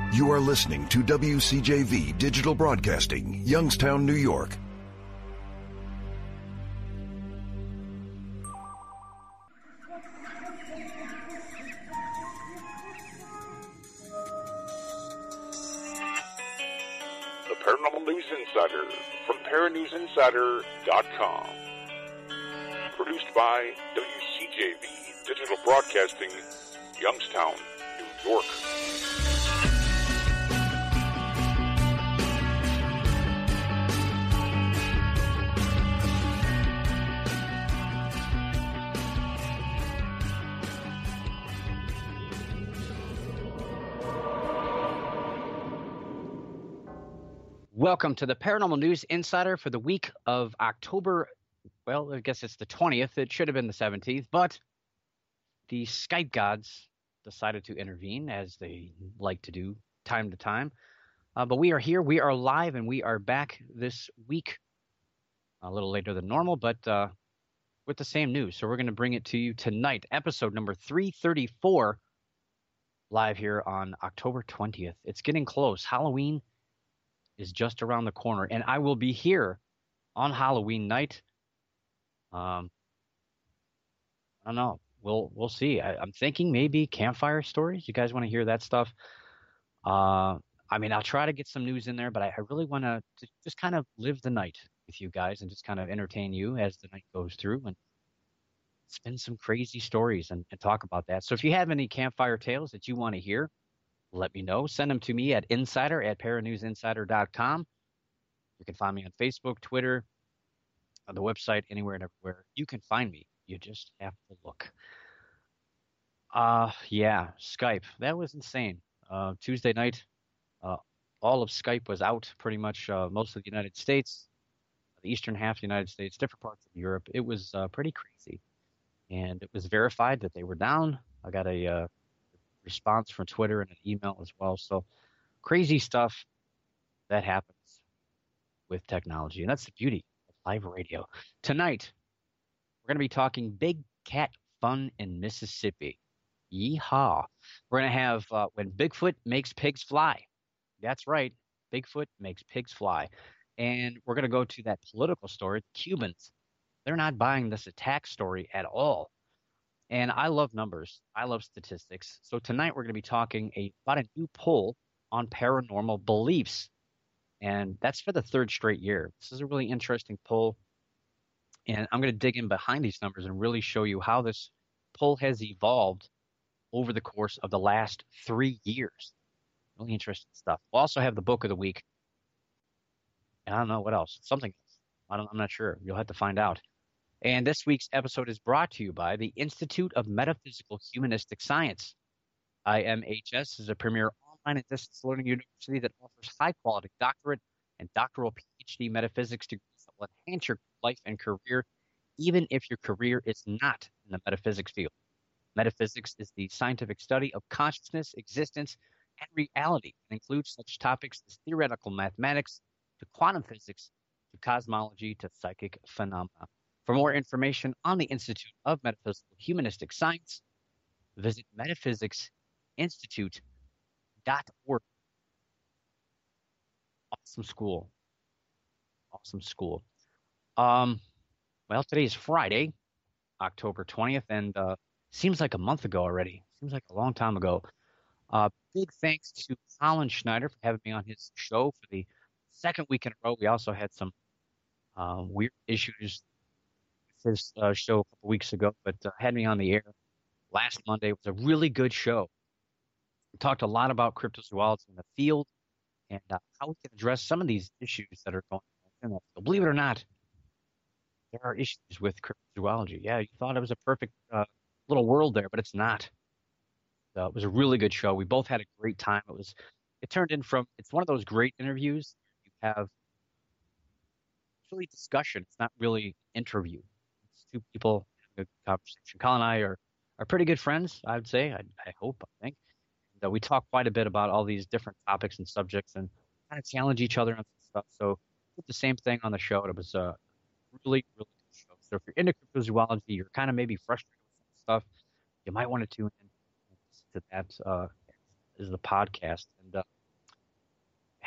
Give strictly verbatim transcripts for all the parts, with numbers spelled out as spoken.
You are listening to W C J V Digital Broadcasting, Youngstown, New York. The Paranormal News Insider from paranews insider dot com. Produced by W C J V Digital Broadcasting, Youngstown, New York. Welcome to the Paranormal News Insider for the week of October, well, I guess it's the twentieth. It should have been the seventeenth, but the Skype gods decided to intervene, as they like to do time to time. Uh, but we are here, we are live, and we are back this week, a little later than normal, but uh, with the same news. So we're going to bring it to you tonight, episode number three thirty-four, live here on October twentieth. It's getting close. Halloween is just around the corner, and I will be here on Halloween night. Um, I don't know. We'll we'll see. I, I'm thinking maybe campfire stories. You guys want to hear that stuff? Uh, I mean, I'll try to get some news in there, but I, I really want to just kind of live the night with you guys and just kind of entertain you as the night goes through and spin some crazy stories and, and talk about that. So if you have any campfire tales that you want to hear, let me know. Send them to me at insider at paranews insider dot com. You can find me on Facebook, Twitter, on the website, anywhere and everywhere. You can find me. You just have to look. Uh, yeah, Skype. That was insane. Uh, Tuesday night, uh, all of Skype was out, pretty much uh, most of the United States, the eastern half of the United States, different parts of Europe. It was uh, pretty crazy. And it was verified that they were down. I got a uh, response from Twitter and an email as well. So crazy stuff that happens with technology. And that's the beauty of live radio. Tonight, we're going to be talking big cat fun in Mississippi. Yeehaw. We're going to have uh, when Bigfoot makes pigs fly. That's right. Bigfoot makes pigs fly. And we're going to go to that political story. Cubans, they're not buying this attack story at all. And I love numbers. I love statistics. So tonight we're going to be talking a, about a new poll on paranormal beliefs. And that's for the third straight year. This is a really interesting poll. And I'm going to dig in behind these numbers and really show you how this poll has evolved over the course of the last three years. Really interesting stuff. We'll also have the book of the week. And I don't know what else. Something else. I don't, I'm not sure. You'll have to find out. And this week's episode is brought to you by the Institute of Metaphysical Humanistic Science. I M H S is a premier online and distance learning university that offers high-quality doctorate and doctoral P H D metaphysics degrees that will enhance your life and career, even if your career is not in the metaphysics field. Metaphysics is the scientific study of consciousness, existence, and reality, and includes such topics as theoretical mathematics to quantum physics to cosmology to psychic phenomena. For more information on the Institute of Metaphysical Humanistic Science, visit metaphysics institute dot org. Awesome school. Awesome school. Um, well, today is Friday, October twentieth, and uh, seems like a month ago already. Seems like a long time ago. Uh, big thanks to Colin Schneider for having me on his show for the second week in a row. We also had some uh, weird issues with his uh, show a couple weeks ago, but uh, had me on the air last Monday. It was a really good show. We talked a lot about cryptozoology in the field and uh, how we can address some of these issues that are going on in that field. Believe it or not, there are issues with cryptozoology. Yeah, you thought it was a perfect uh, little world there, but it's not. So it was a really good show. We both had a great time. It was. It turned in from. It's one of those great interviews. You have it's really discussion. It's not really interview. It's two people having a conversation. Colin and I are are pretty good friends. I would say. I, I hope. I think. And, uh, we talk quite a bit about all these different topics and subjects, and kind of challenge each other on some stuff. So we did the same thing on the show. It was a really, really good show. So if you're into cryptozoology, you're kind of maybe frustrated with some stuff, you might want to tune in to that uh, is the podcast. And uh,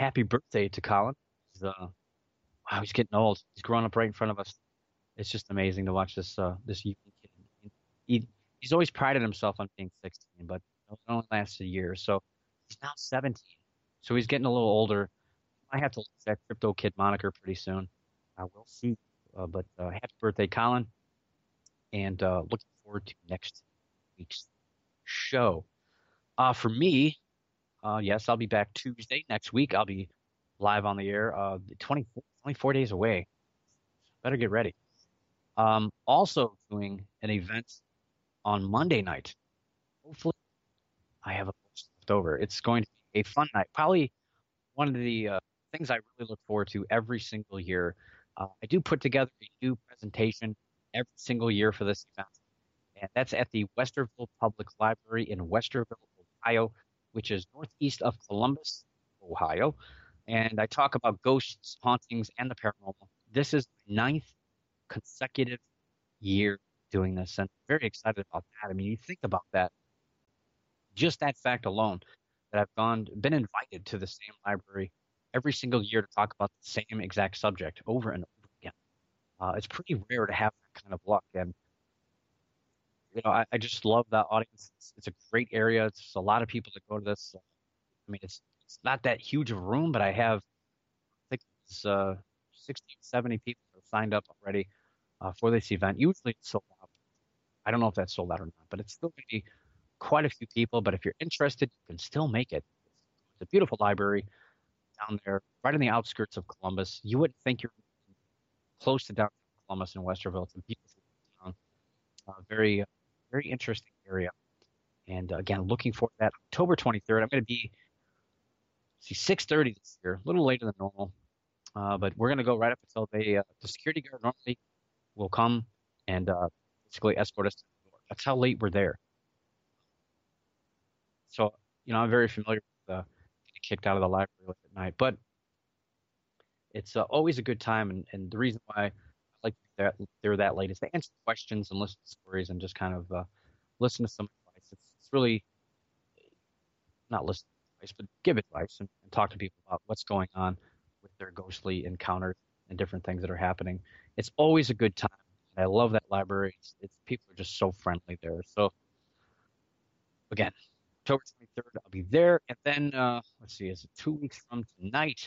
happy birthday to Colin. He's, uh, wow, he's getting old. He's growing up right in front of us. It's just amazing to watch this uh, this young kid. He, he's always prided himself on being sixteen, but it only lasted a year. So he's now seventeen. So he's getting a little older. I have to lose that Crypto Kid moniker pretty soon. I will see. Uh, but uh, happy birthday, Colin. And uh, looking forward to next week's show. Uh, for me, uh, yes, I'll be back Tuesday next week. I'll be live on the air. Uh, twenty-four, twenty-four days away. Better get ready. Um, also doing an event on Monday night. Hopefully, I have a post left over. It's going to be a fun night. Probably one of the uh, things I really look forward to every single year. Uh, I do put together a new presentation every single year for this event, and that's at the Westerville Public Library in Westerville, Ohio, which is northeast of Columbus, Ohio. And I talk about ghosts, hauntings, and the paranormal. This is my ninth consecutive year doing this, and I'm very excited about that. I mean, you think about that, just that fact alone, that I've gone, been invited to the same library every single year to talk about the same exact subject over and over again. Uh, it's pretty rare to have that kind of luck, and you know, I, I just love that audience. It's, it's a great area. It's a lot of people that go to this. I mean, it's it's not that huge of a room, but I have, I think it's uh, sixty, seventy people that have signed up already uh, for this event. Usually it's sold out. I don't know if that's sold out or not, but it's still going to be quite a few people. But if you're interested, you can still make it. It's a beautiful library down there, right on the outskirts of Columbus. You wouldn't think you're close to downtown Columbus in Westerville. It's a beautiful town. Uh, very, very interesting area. And uh, again, looking forward to that October twenty-third. I'm going to be, see, six thirty this year, a little later than normal. Uh, but we're going to go right up until they, uh, the security guard normally will come and uh, basically escort us to the door. That's how late we're there. So, you know, I'm very familiar with uh, getting kicked out of the library late at night. But it's uh, always a good time. And, and the reason why I like that they're that late is to answer questions and listen to stories and just kind of uh, listen to some advice. It's, it's really not listen to advice, but give advice and, and talk to people about what's going on with their ghostly encounters and different things that are happening. It's always a good time. I love that library. It's, it's people are just so friendly there. So again, October twenty-third, I'll be there. And then, uh, let's see, is it two weeks from tonight?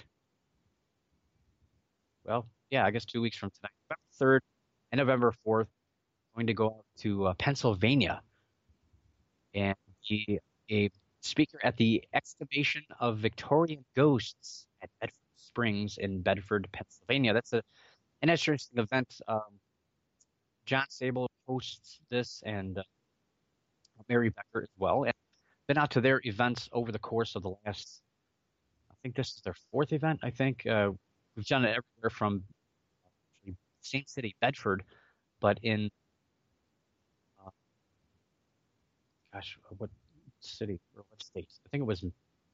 Well, yeah, I guess two weeks from tonight, November third and November fourth, I'm going to go out to uh, Pennsylvania and be a speaker at the Excavation of Victorian Ghosts at Bedford Springs in Bedford, Pennsylvania. That's a an interesting event. Um, John Sable hosts this, and uh, Mary Becker as well. And been out to their events over the course of the last, I think this is their fourth event, I think. Uh, we've done it everywhere from actually Saint City, Bedford, but in, uh, gosh, what city or what state? I think it was,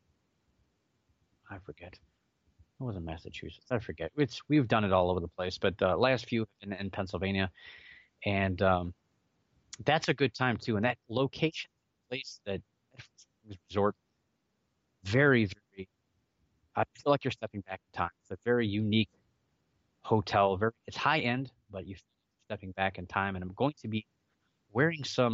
I forget. It wasn't Massachusetts. I forget. It's we've done it all over the place, but the uh, last few in, in Pennsylvania, and um, that's a good time too. And that location, place, that resort, very, very. I feel like you're stepping back in time. It's a very unique hotel. Very, it's high end, but you're stepping back in time. And I'm going to be wearing some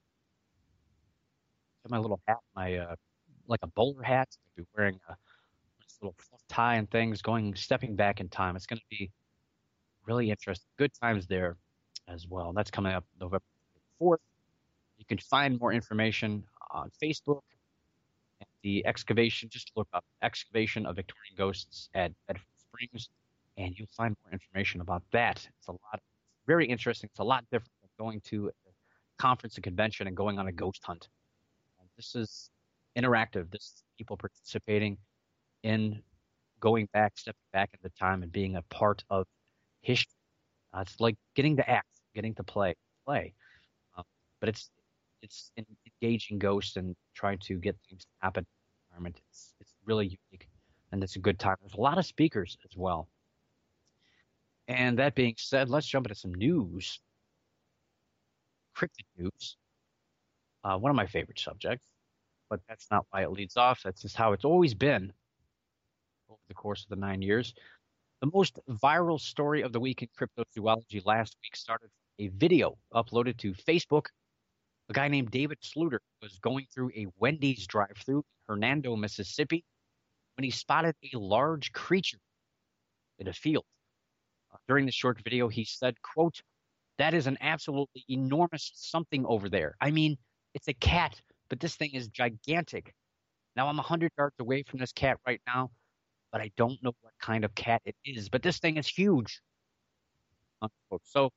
my little hat, my uh, like a bowler hat. I'll be wearing a little fluff tie and things, going stepping back in time. It's going to be really interesting. Good times there as well. That's coming up November fourth. You can find more information on Facebook at the excavation. Just look up Excavation of Victorian Ghosts at Bedford Springs, and you'll find more information about that. It's a lot. It's very interesting. It's a lot different than going to a conference, a convention, and going on a ghost hunt. And this is interactive. This is people participating in going back, stepping back into time and being a part of history. Uh, it's like getting to act, getting to play, play. Um, but it's it's engaging ghosts and trying to get things to happen in the environment. It's, it's really unique, and it's a good time. There's a lot of speakers as well. And that being said, let's jump into some news. Cryptid news. Uh, one of my favorite subjects, but that's not why it leads off. That's just how it's always been over the course of the nine years. The most viral story of the week in cryptozoology last week started from a video uploaded to Facebook. A guy named David Sluter was going through a Wendy's drive-thru in Hernando, Mississippi, when he spotted a large creature in a field. Uh, during the short video, he said, quote, "That is an absolutely enormous something over there. I mean, it's a cat, but this thing is gigantic. Now I'm one hundred yards away from this cat right now, but I don't know what kind of cat it is. But this thing is huge." Unquote. So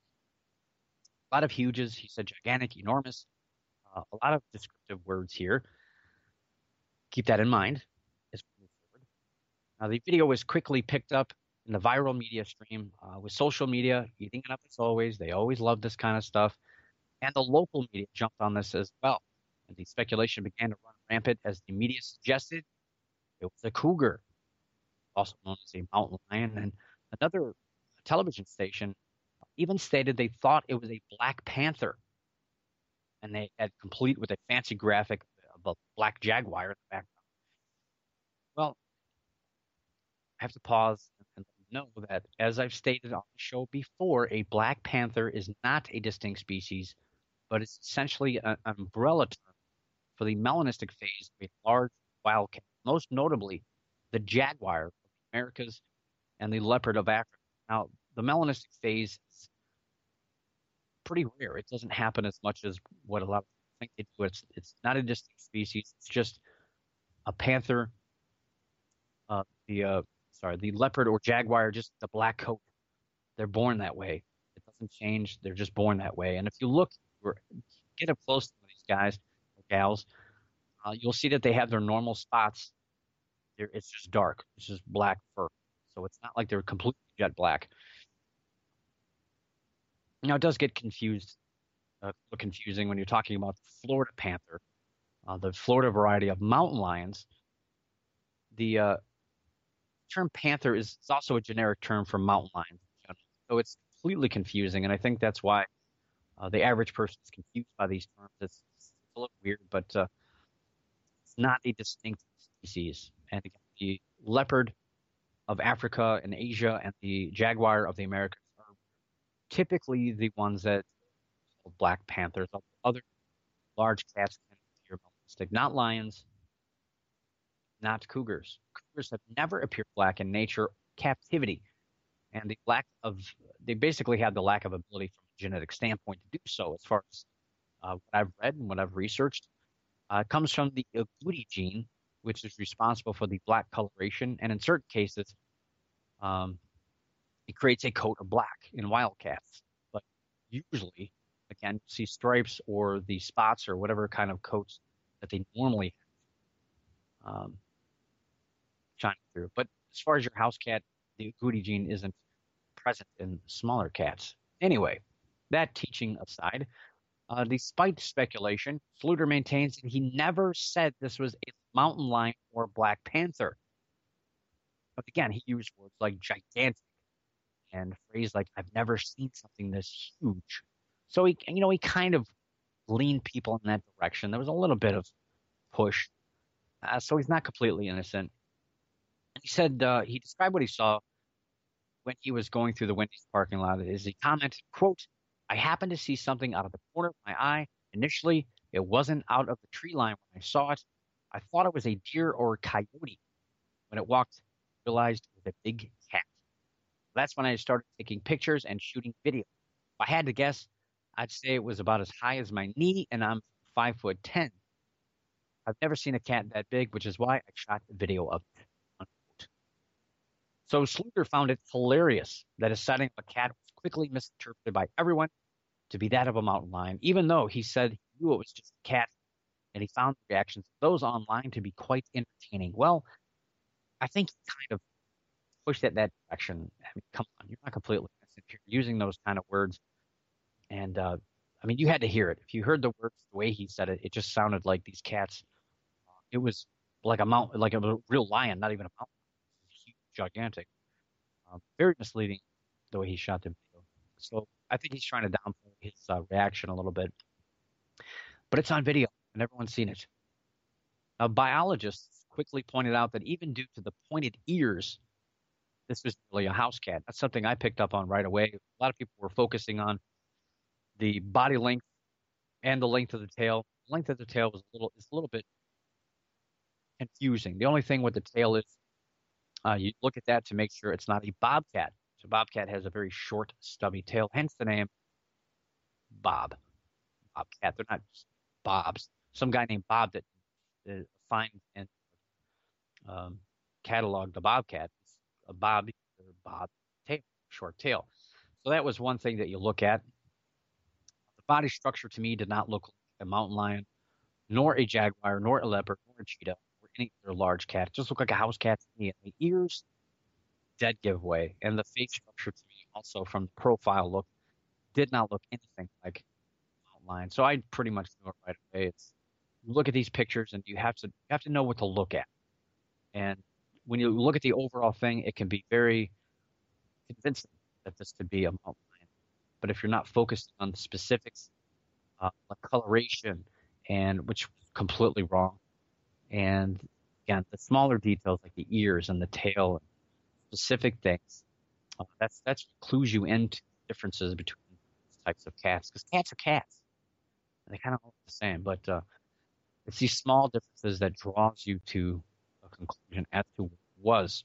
a lot of huges. He said gigantic, enormous. Uh, a lot of descriptive words here. Keep that in mind as we move forward. Now, the video was quickly picked up in the viral media stream uh, with social media eating it up as always. They always love this kind of stuff. And the local media jumped on this as well. And the speculation began to run rampant as the media suggested it was a cougar, also known as a mountain lion. And another television station even stated they thought it was a black panther. And they had complete with a fancy graphic of a black jaguar in the background. Well, I have to pause and know that, as I've stated on the show before, a black panther is not a distinct species, but it's essentially an umbrella term for the melanistic phase of a large wildcat, most notably the jaguar of the Americas and the leopard of Africa. Now, the melanistic phase is pretty rare. It doesn't happen as much as what a lot of people think they do. It's, it's not a distinct species. It's just a panther, uh, the uh, sorry, the leopard or jaguar, just the black coat. They're born that way. It doesn't change. They're just born that way. And if you look, get up close to these guys or gals, uh, you'll see that they have their normal spots. They're, it's just dark. It's just black fur. So it's not like they're completely jet black. Now, it does get confused, uh, confusing when you're talking about the Florida panther, uh, the Florida variety of mountain lions. The uh, term panther is it's also a generic term for mountain lions. So it's completely confusing, and I think that's why uh, the average person is confused by these terms. It's, it's a little weird, but uh, it's not a distinct species. And again, the leopard of Africa and Asia and the jaguar of the Americas are typically the ones that black panthers. Other large cats can appear melanistic, not lions, not cougars. Cougars have never appeared black in nature or captivity, and the lack of they basically have the lack of ability from a genetic standpoint to do so. As far as uh, what I've read and what I've researched, uh, it comes from the agouti gene, which is responsible for the black coloration, and in certain cases, um, it creates a coat of black in wildcats. But usually, again, you see stripes or the spots or whatever kind of coats that they normally have um, shining through. But as far as your house cat, the agouti gene isn't present in smaller cats. Anyway, that teaching aside, uh, despite speculation, Sluter maintains that he never said this was a mountain lion or black panther. But again, he used words like gigantic and a phrase like, "I've never seen something this huge." So he, you know, he kind of leaned people in that direction. There was a little bit of push. Uh, so he's not completely innocent. He said uh, he described what he saw when he was going through the Wendy's parking lot. Is he commented, quote, "I happened to see something out of the corner of my eye. Initially, it wasn't out of the tree line when I saw it. I thought it was a deer or a coyote. When it walked, I realized it was a big cat. That's when I started taking pictures and shooting video. If I had to guess, I'd say it was about as high as my knee, and I'm five foot ten. I've never seen a cat that big, which is why I shot a video of it." Unquote. So Sluter found it hilarious that a sighting of a cat was quickly misinterpreted by everyone to be that of a mountain lion, even though he said he knew it was just a cat, and he found the reactions of those online to be quite entertaining. Well, I think he kind of pushed it that direction. I mean, come on, you're not completely innocent. You're using those kind of words. And, uh, I mean, you had to hear it. If you heard the words, the way he said it, it just sounded like these cats. Uh, it was like a mount, like a real lion, not even a mountain. Huge, gigantic. Um, very misleading the way he shot the video. So I think he's trying to downplay his uh, reaction a little bit. But it's on video, and everyone's seen it. Now, biologists quickly pointed out that even due to the pointed ears, this was really a house cat. That's something I picked up on right away. A lot of people were focusing on the body length and the length of the tail. The length of the tail was a little, is a little bit confusing. The only thing with the tail is uh, you look at that to make sure it's not a bobcat. So bobcat has a very short, stubby tail, hence the name Bob. Bobcat. They're not just Bobs. Some guy named Bob that uh, find and um, catalog the bobcat. It's a bob or bob tail, short tail. So that was one thing that you look at. The body structure to me did not look like a mountain lion, nor a jaguar, nor a leopard, nor a cheetah, or any other large cat. It just looked like a house cat to me. And the ears, dead giveaway. And the face structure to me, also from the profile look, did not look anything like a mountain lion. So I pretty much knew it right away. It's you look at these pictures and you have to you have to know what to look at. And when you look at the overall thing, it can be very convincing that this could be a mountain lion. But if you're not focused on the specifics, uh, like coloration, and which was completely wrong, and again, the smaller details like the ears and the tail, and specific things, uh, that's that's what clues you into differences between these types of cats. Because cats are cats, and they kind of look the same, but uh, it's these small differences that draws you to a conclusion as to what it was.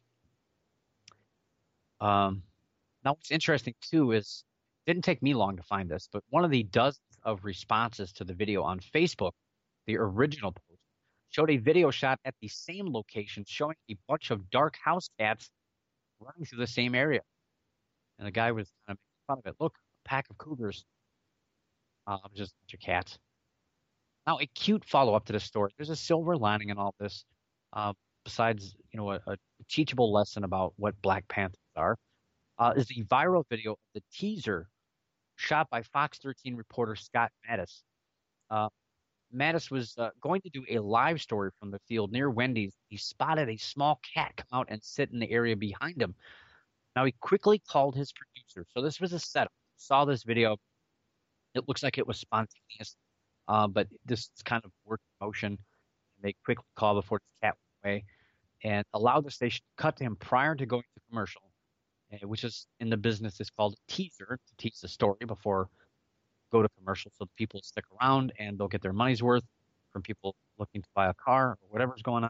Um, now, what's interesting too is it didn't take me long to find this, but one of the dozens of responses to the video on Facebook, the original post, showed a video shot at the same location showing a bunch of dark house cats running through the same area. And the guy was kind of making fun of it. Look, a pack of cougars. Uh, just a bunch of cats. Now, a cute follow-up to this story. There's a silver lining in all this, uh, besides, you know, a, a teachable lesson about what Black Panthers are, uh, is the viral video of the teaser shot by Fox thirteen reporter Scott Mattis. Uh, Mattis was uh, going to do a live story from the field near Wendy's. He spotted a small cat come out and sit in the area behind him. Now, he quickly called his producer. So this was a setup. Saw this video. It looks like it was spontaneous. Uh, but this is kind of work in motion. They quickly called before this cat went away and allowed the station to cut to him prior to going to commercial, uh, which is in the business is called a teaser, to tease the story before go to commercial so the people stick around and they'll get their money's worth from people looking to buy a car or whatever's going on.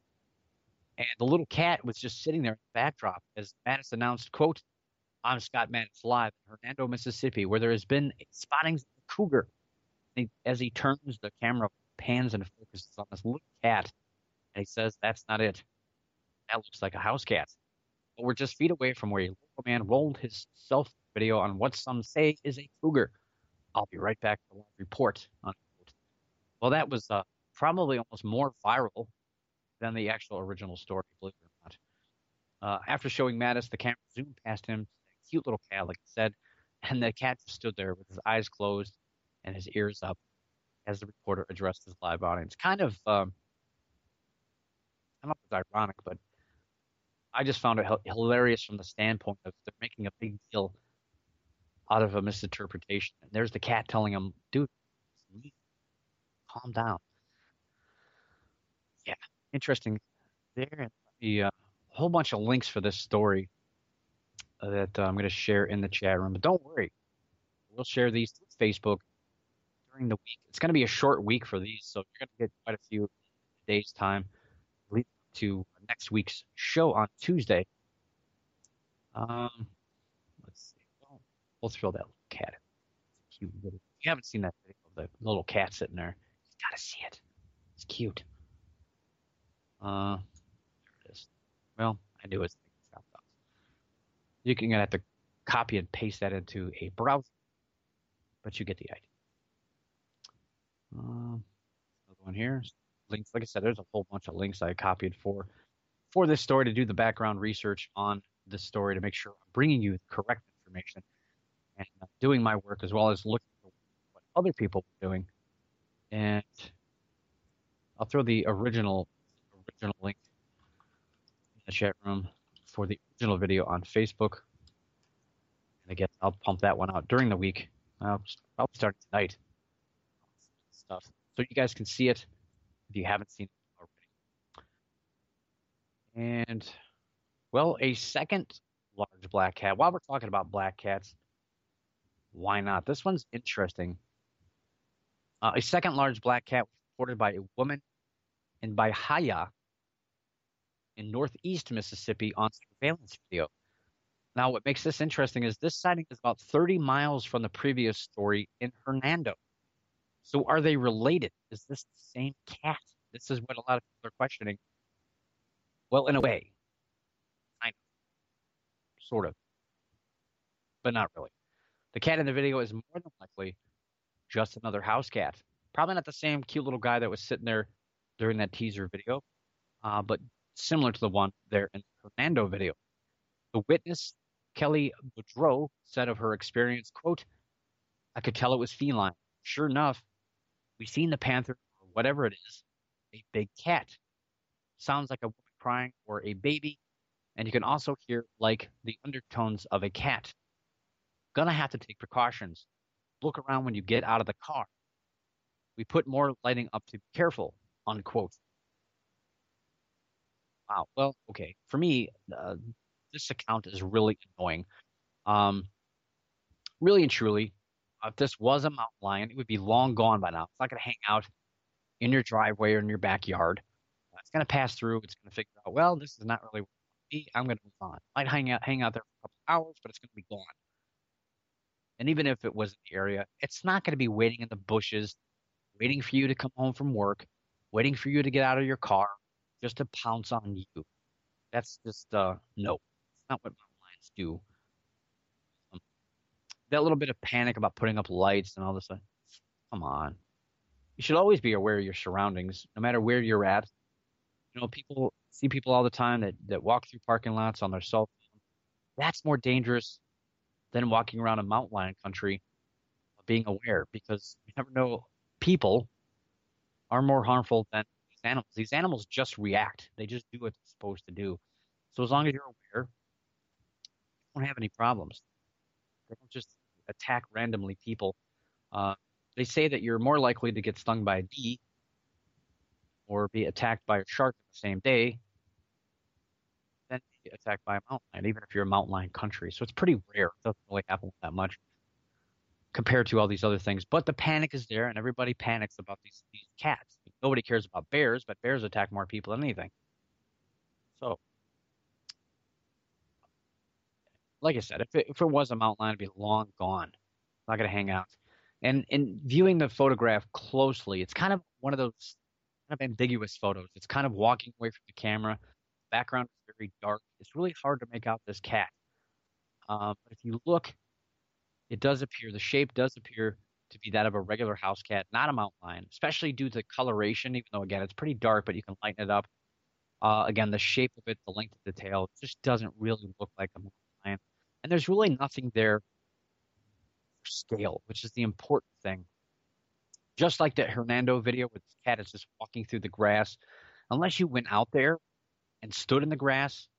And the little cat was just sitting there in the backdrop as Mattis announced, quote, "I'm Scott Mattis live in Hernando, Mississippi, where there has been spottings of a cougar." As he turns, the camera pans and focuses on this little cat, and he says, "That's not it. That looks like a house cat." But we're just feet away from where a local man rolled his self video on what some say is a cougar. I'll be right back to the report. Unquote. Well, that was uh, probably almost more viral than the actual original story, believe it or not. Uh, after showing Mattis, the camera zoomed past him, a cute little cat, like I said, and the cat stood there with his eyes closed and his ears up as the reporter addressed his live audience. Kind of, um, I don't know if it's ironic, but I just found it hilarious from the standpoint of they're making a big deal out of a misinterpretation. And there's the cat telling him, "Dude, calm down." Yeah, interesting there. And the uh, whole bunch of links for this story uh, that uh, I'm going to share in the chat room. But don't worry, we'll share these through Facebook during the week. It's going to be a short week for these, so you're going to get quite a few days' time leading up to next week's show on Tuesday. Um, let's see. Well, we'll throw that little cat. It's cute little. If you haven't seen that video of the little cat sitting there, you got to see it. It's cute. Uh, there it is. Well, I knew it was. You're going to have to copy and paste that into a browser, but you get the idea. Um, another one here. Links, like I said, there's a whole bunch of links I copied for for this story to do the background research on this story to make sure I'm bringing you the correct information and uh, doing my work as well as looking at what other people are doing. And I'll throw the original original link in the chat room for the original video on Facebook. And again, I'll pump that one out during the week. I'll, I'll start tonight. Stuff. So you guys can see it if you haven't seen it already. And, well, a second large black cat. While we're talking about black cats, why not? This one's interesting. Uh, a second large black cat was reported by a woman in Bahia in northeast Mississippi on surveillance video. Now, what makes this interesting is this sighting is about thirty miles from the previous story in Hernando. So are they related? Is this the same cat? This is what a lot of people are questioning. Well, in a way, kind of, sort of, but not really. The cat in the video is more than likely just another house cat. Probably not the same cute little guy that was sitting there during that teaser video, uh, but similar to the one there in the Hernando video. The witness, Kelly Boudreau, said of her experience, quote, I could tell it was feline. Sure enough, we seen the panther, or whatever it is, a big cat. Sounds like a woman crying or a baby, and you can also hear like the undertones of a cat. Gonna have to take precautions. Look around when you get out of the car. We put more lighting up to be careful, unquote. Wow. Well, okay. For me, uh, this account is really annoying. Um, really and truly, if this was a mountain lion, it would be long gone by now. It's not going to hang out in your driveway or in your backyard. Uh, it's going to pass through. It's going to figure out, well, this is not really what I want to be. I'm going to move on. Might hang out, hang out there for a couple of hours, but it's going to be gone. And even if it was in the area, it's not going to be waiting in the bushes, waiting for you to come home from work, waiting for you to get out of your car just to pounce on you. That's just, uh, no. It's not what mountain lions do. Um, that little bit of panic about putting up lights and all this stuff, come on. You should always be aware of your surroundings, no matter where you're at. You know, people see people all the time that, that walk through parking lots on their cell phone. That's more dangerous than walking around a mountain lion country being aware, because you never know. People are more harmful than these animals. These animals just react. They just do what they're supposed to do. So as long as you're aware, you won't have any problems. They don't just attack randomly people. Uh, they say that you're more likely to get stung by a bee or be attacked by a shark the same day than be attacked by a mountain lion, even if you're a mountain lion country. So it's pretty rare. It doesn't really happen that much compared to all these other things. But the panic is there, and everybody panics about these, these cats. Nobody cares about bears, but bears attack more people than anything. So, like I said, if it, if it was a mountain lion, it'd be long gone. Not going to hang out. And in viewing the photograph closely, it's kind of one of those kind of ambiguous photos. It's kind of walking away from the camera. The background is very dark. It's really hard to make out this cat. Um, but if you look, it does appear, the shape does appear to be that of a regular house cat, not a mountain lion, especially due to the coloration, even though, again, it's pretty dark, but you can lighten it up. Uh, again, the shape of it, the length of the tail, it just doesn't really look like a mountain lion. And there's really nothing there for scale, which is the important thing. Just like that Hernando video where this cat is just walking through the grass, unless you went out there and stood in the grass,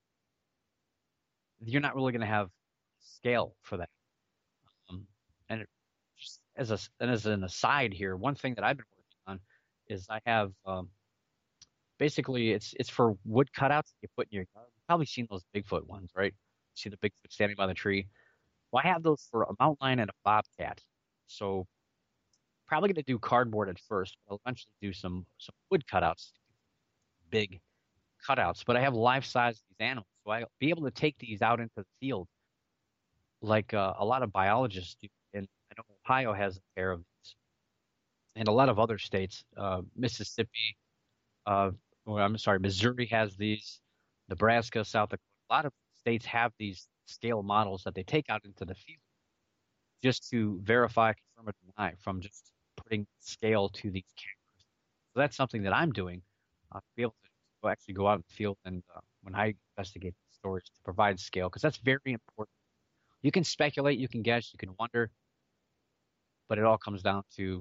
you're not really going to have scale for that. Um, and it, just as a and as an aside here, one thing that I've been working on is I have um, basically it's it's for wood cutouts you put in your yard. You've probably seen those Bigfoot ones, right? You see the Bigfoot standing by the tree. Well, I have those for a mountain lion and a bobcat. So probably going to do cardboard at first, but I'll eventually do some some wood cutouts, big cutouts. But I have life size these animals, so I'll be able to take these out into the field like uh, a lot of biologists do. And I know Ohio has a pair of these, and a lot of other states, uh, Mississippi, uh, or I'm sorry, Missouri has these, Nebraska, South Dakota. A lot of states have these scale models that they take out into the field just to verify, confirm, or deny from just putting scale to these cameras. So that's something that I'm doing uh, to be able to actually go out in the field and uh, when I investigate stories to provide scale, because that's very important. You can speculate, you can guess, you can wonder, but it all comes down to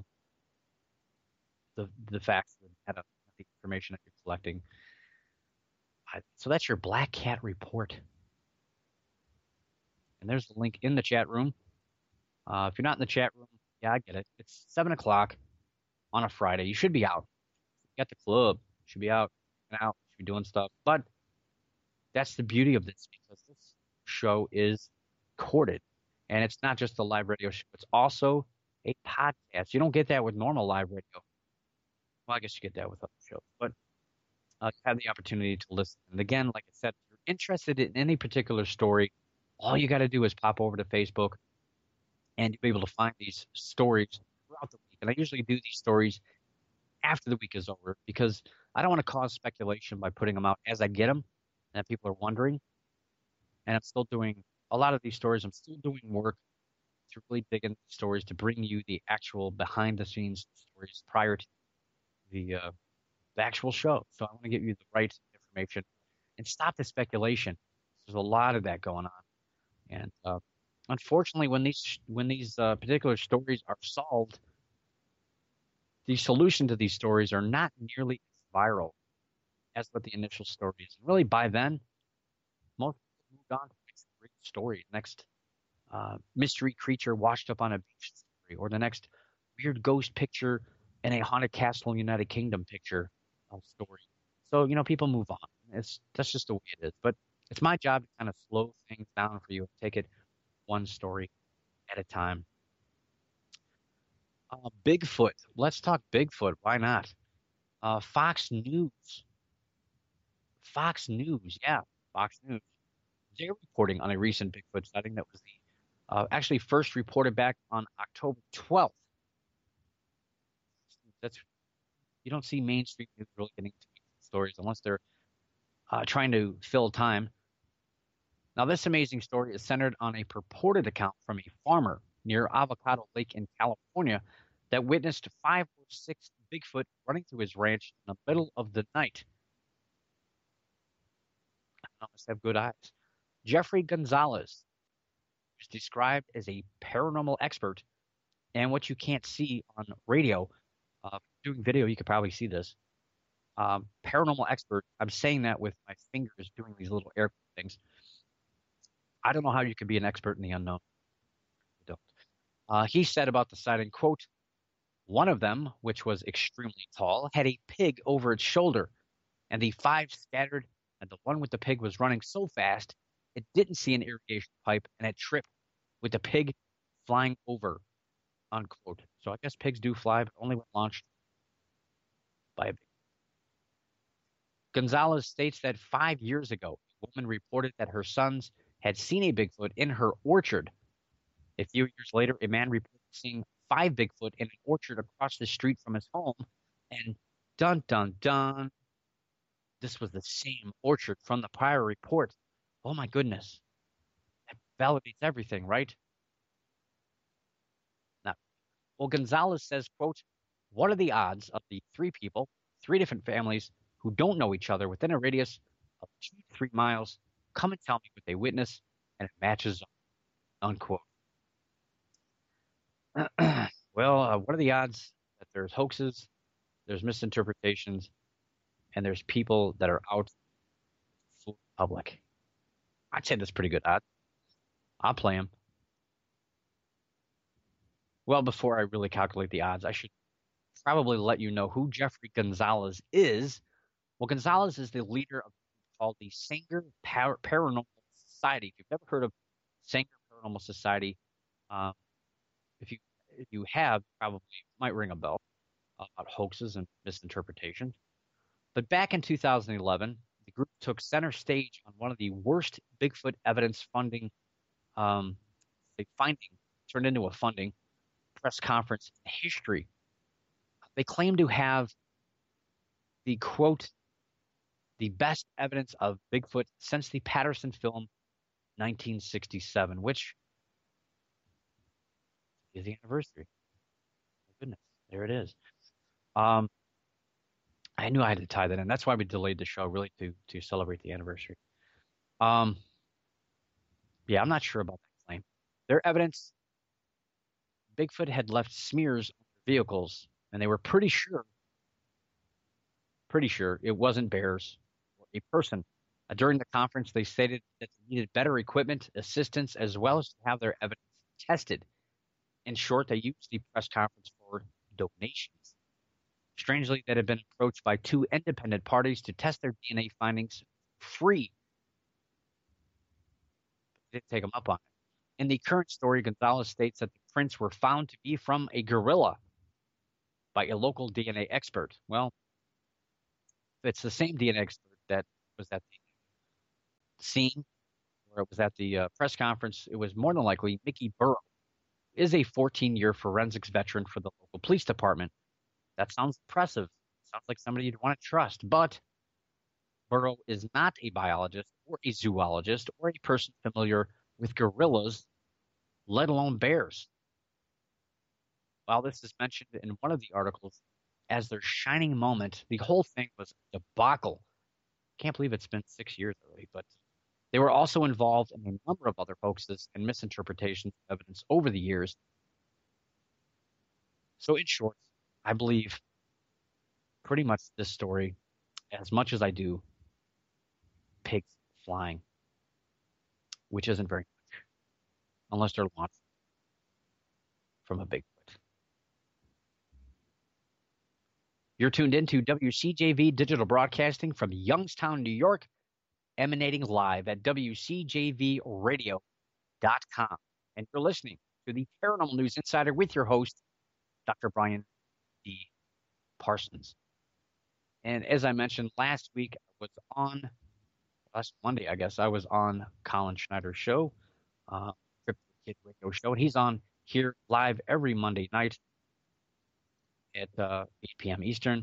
the the facts, the data, the information that you're collecting. So that's your Black Cat report. And there's the link in the chat room. Uh, if you're not in the chat room, yeah, I get it. It's seven o'clock on a Friday. You should be out. You got the club. You should be out and out. You should be doing stuff. But That's the beauty of this, because this show is recorded, and it's not just a live radio show. It's also a podcast. You don't get that with normal live radio. Well, I guess you get that with other shows, but uh, you have the opportunity to listen. And again, like I said, if you're interested in any particular story, all you got to do is pop over to Facebook, and you'll be able to find these stories throughout the week. And I usually do these stories after the week is over, because I don't want to cause speculation by putting them out as I get them, and people are wondering. And I'm still doing a lot of these stories. I'm still doing work to really dig into the stories, to bring you the actual behind-the-scenes stories prior to the uh, the actual show. So I want to give you the right information and stop the speculation. There's a lot of that going on, and uh, unfortunately, when these when these uh, particular stories are solved, the solution to these stories are not nearly as viral as what the initial story is. And really, by then, most people moved on to the next great story, next uh, mystery creature washed up on a beach story, or the next weird ghost picture in a haunted castle United Kingdom picture uh, story. So, you know, people move on. It's that's just the way it is. But it's my job to kind of slow things down for you and take it one story at a time. Uh, Bigfoot. Let's talk Bigfoot. Why not? Uh, Fox News. Fox News. Yeah, Fox News. They're reporting on a recent Bigfoot sighting that was the uh, actually first reported back on October twelfth. That's you don't see mainstream news really getting into stories unless they're uh, trying to fill time. Now, this amazing story is centered on a purported account from a farmer near Avocado Lake in California that witnessed five or six Bigfoot running through his ranch in the middle of the night. I must have good eyes. Jeffrey Gonzalez is described as a paranormal expert, and what you can't see on radio, uh, doing video, you could probably see this. Um, paranormal expert, I'm saying that with my fingers doing these little air things. I don't know how you can be an expert in the unknown. I don't. Uh, he said about the sighting, quote, one of them, which was extremely tall, had a pig over its shoulder, and the five scattered, and the one with the pig was running so fast it didn't see an irrigation pipe, and it tripped with the pig flying over, unquote. So I guess pigs do fly, but only when launched by a pig. Gonzalez states that five years ago, a woman reported that her sons had seen a Bigfoot in her orchard. A few years later, a man reported seeing five Bigfoot in an orchard across the street from his home. And dun, dun, dun, this was the same orchard from the prior report. Oh, my goodness. That validates everything, right? Now, well, Gonzalez says, quote, what are the odds of the three people, three different families who don't know each other within a radius of two to three miles come and tell me what they witness, and it matches up, unquote. Well, uh, what are the odds that there's hoaxes, there's misinterpretations, and there's people that are out for the public? I'd say that's pretty good odds. I'll play them. Well, before I really calculate the odds, I should probably let you know who Jeffrey Gonzalez is. Well, Gonzalez is the leader of called the Sanger Par- Paranormal Society. If you've never heard of Sanger Paranormal Society, um, if you if you have, probably might ring a bell about hoaxes and misinterpretations. But back in two thousand eleven, the group took center stage on one of the worst Bigfoot evidence funding, um, the finding turned into a funding press conference in history. They claim to have the quote, the best evidence of Bigfoot since the Patterson film nineteen sixty-seven, which is the anniversary. Oh, goodness, there it is. Um, I knew I had to tie that in. That's why we delayed the show, really, to to celebrate the anniversary. Um, yeah, I'm not sure about that claim. Their evidence, Bigfoot had left smears on their vehicles, and they were pretty sure, pretty sure it wasn't bears or a person. Uh, during the conference, they stated that they needed better equipment, assistance, as well as to have their evidence tested. In short, they used the press conference for donations. Strangely, that had been approached by two independent parties to test their D N A findings free They didn't take him up on it. In the current story, Gonzalez states that the prints were found to be from a gorilla by a local D N A expert. Well, if it's the same D N A expert that was at the scene, or it was at the uh, press conference, it was more than likely Mickey Burrow, is a fourteen-year forensics veteran for the local police department. That sounds impressive. Sounds like somebody you'd want to trust, but Burrow is not a biologist or a zoologist or a person familiar with gorillas, let alone bears. While this is mentioned in one of the articles as their shining moment, the whole thing was a debacle. Can't believe it's been six years already, but they were also involved in a number of other hoaxes and misinterpretations of evidence over the years. So in short, I believe pretty much this story, as much as I do pigs flying, which isn't very much, unless they're launched from a Bigfoot. You're tuned into W C J V Digital Broadcasting from Youngstown, New York, emanating live at W C J V radio dot com. And you're listening to the Paranormal News Insider with your host, Doctor Brian D. Parsons. And as I mentioned last week, I was on, last Monday, I guess, I was on Colin Schneider's show, uh, Crypto Kid Radio Show, and he's on here live every Monday night at uh, eight p.m. Eastern.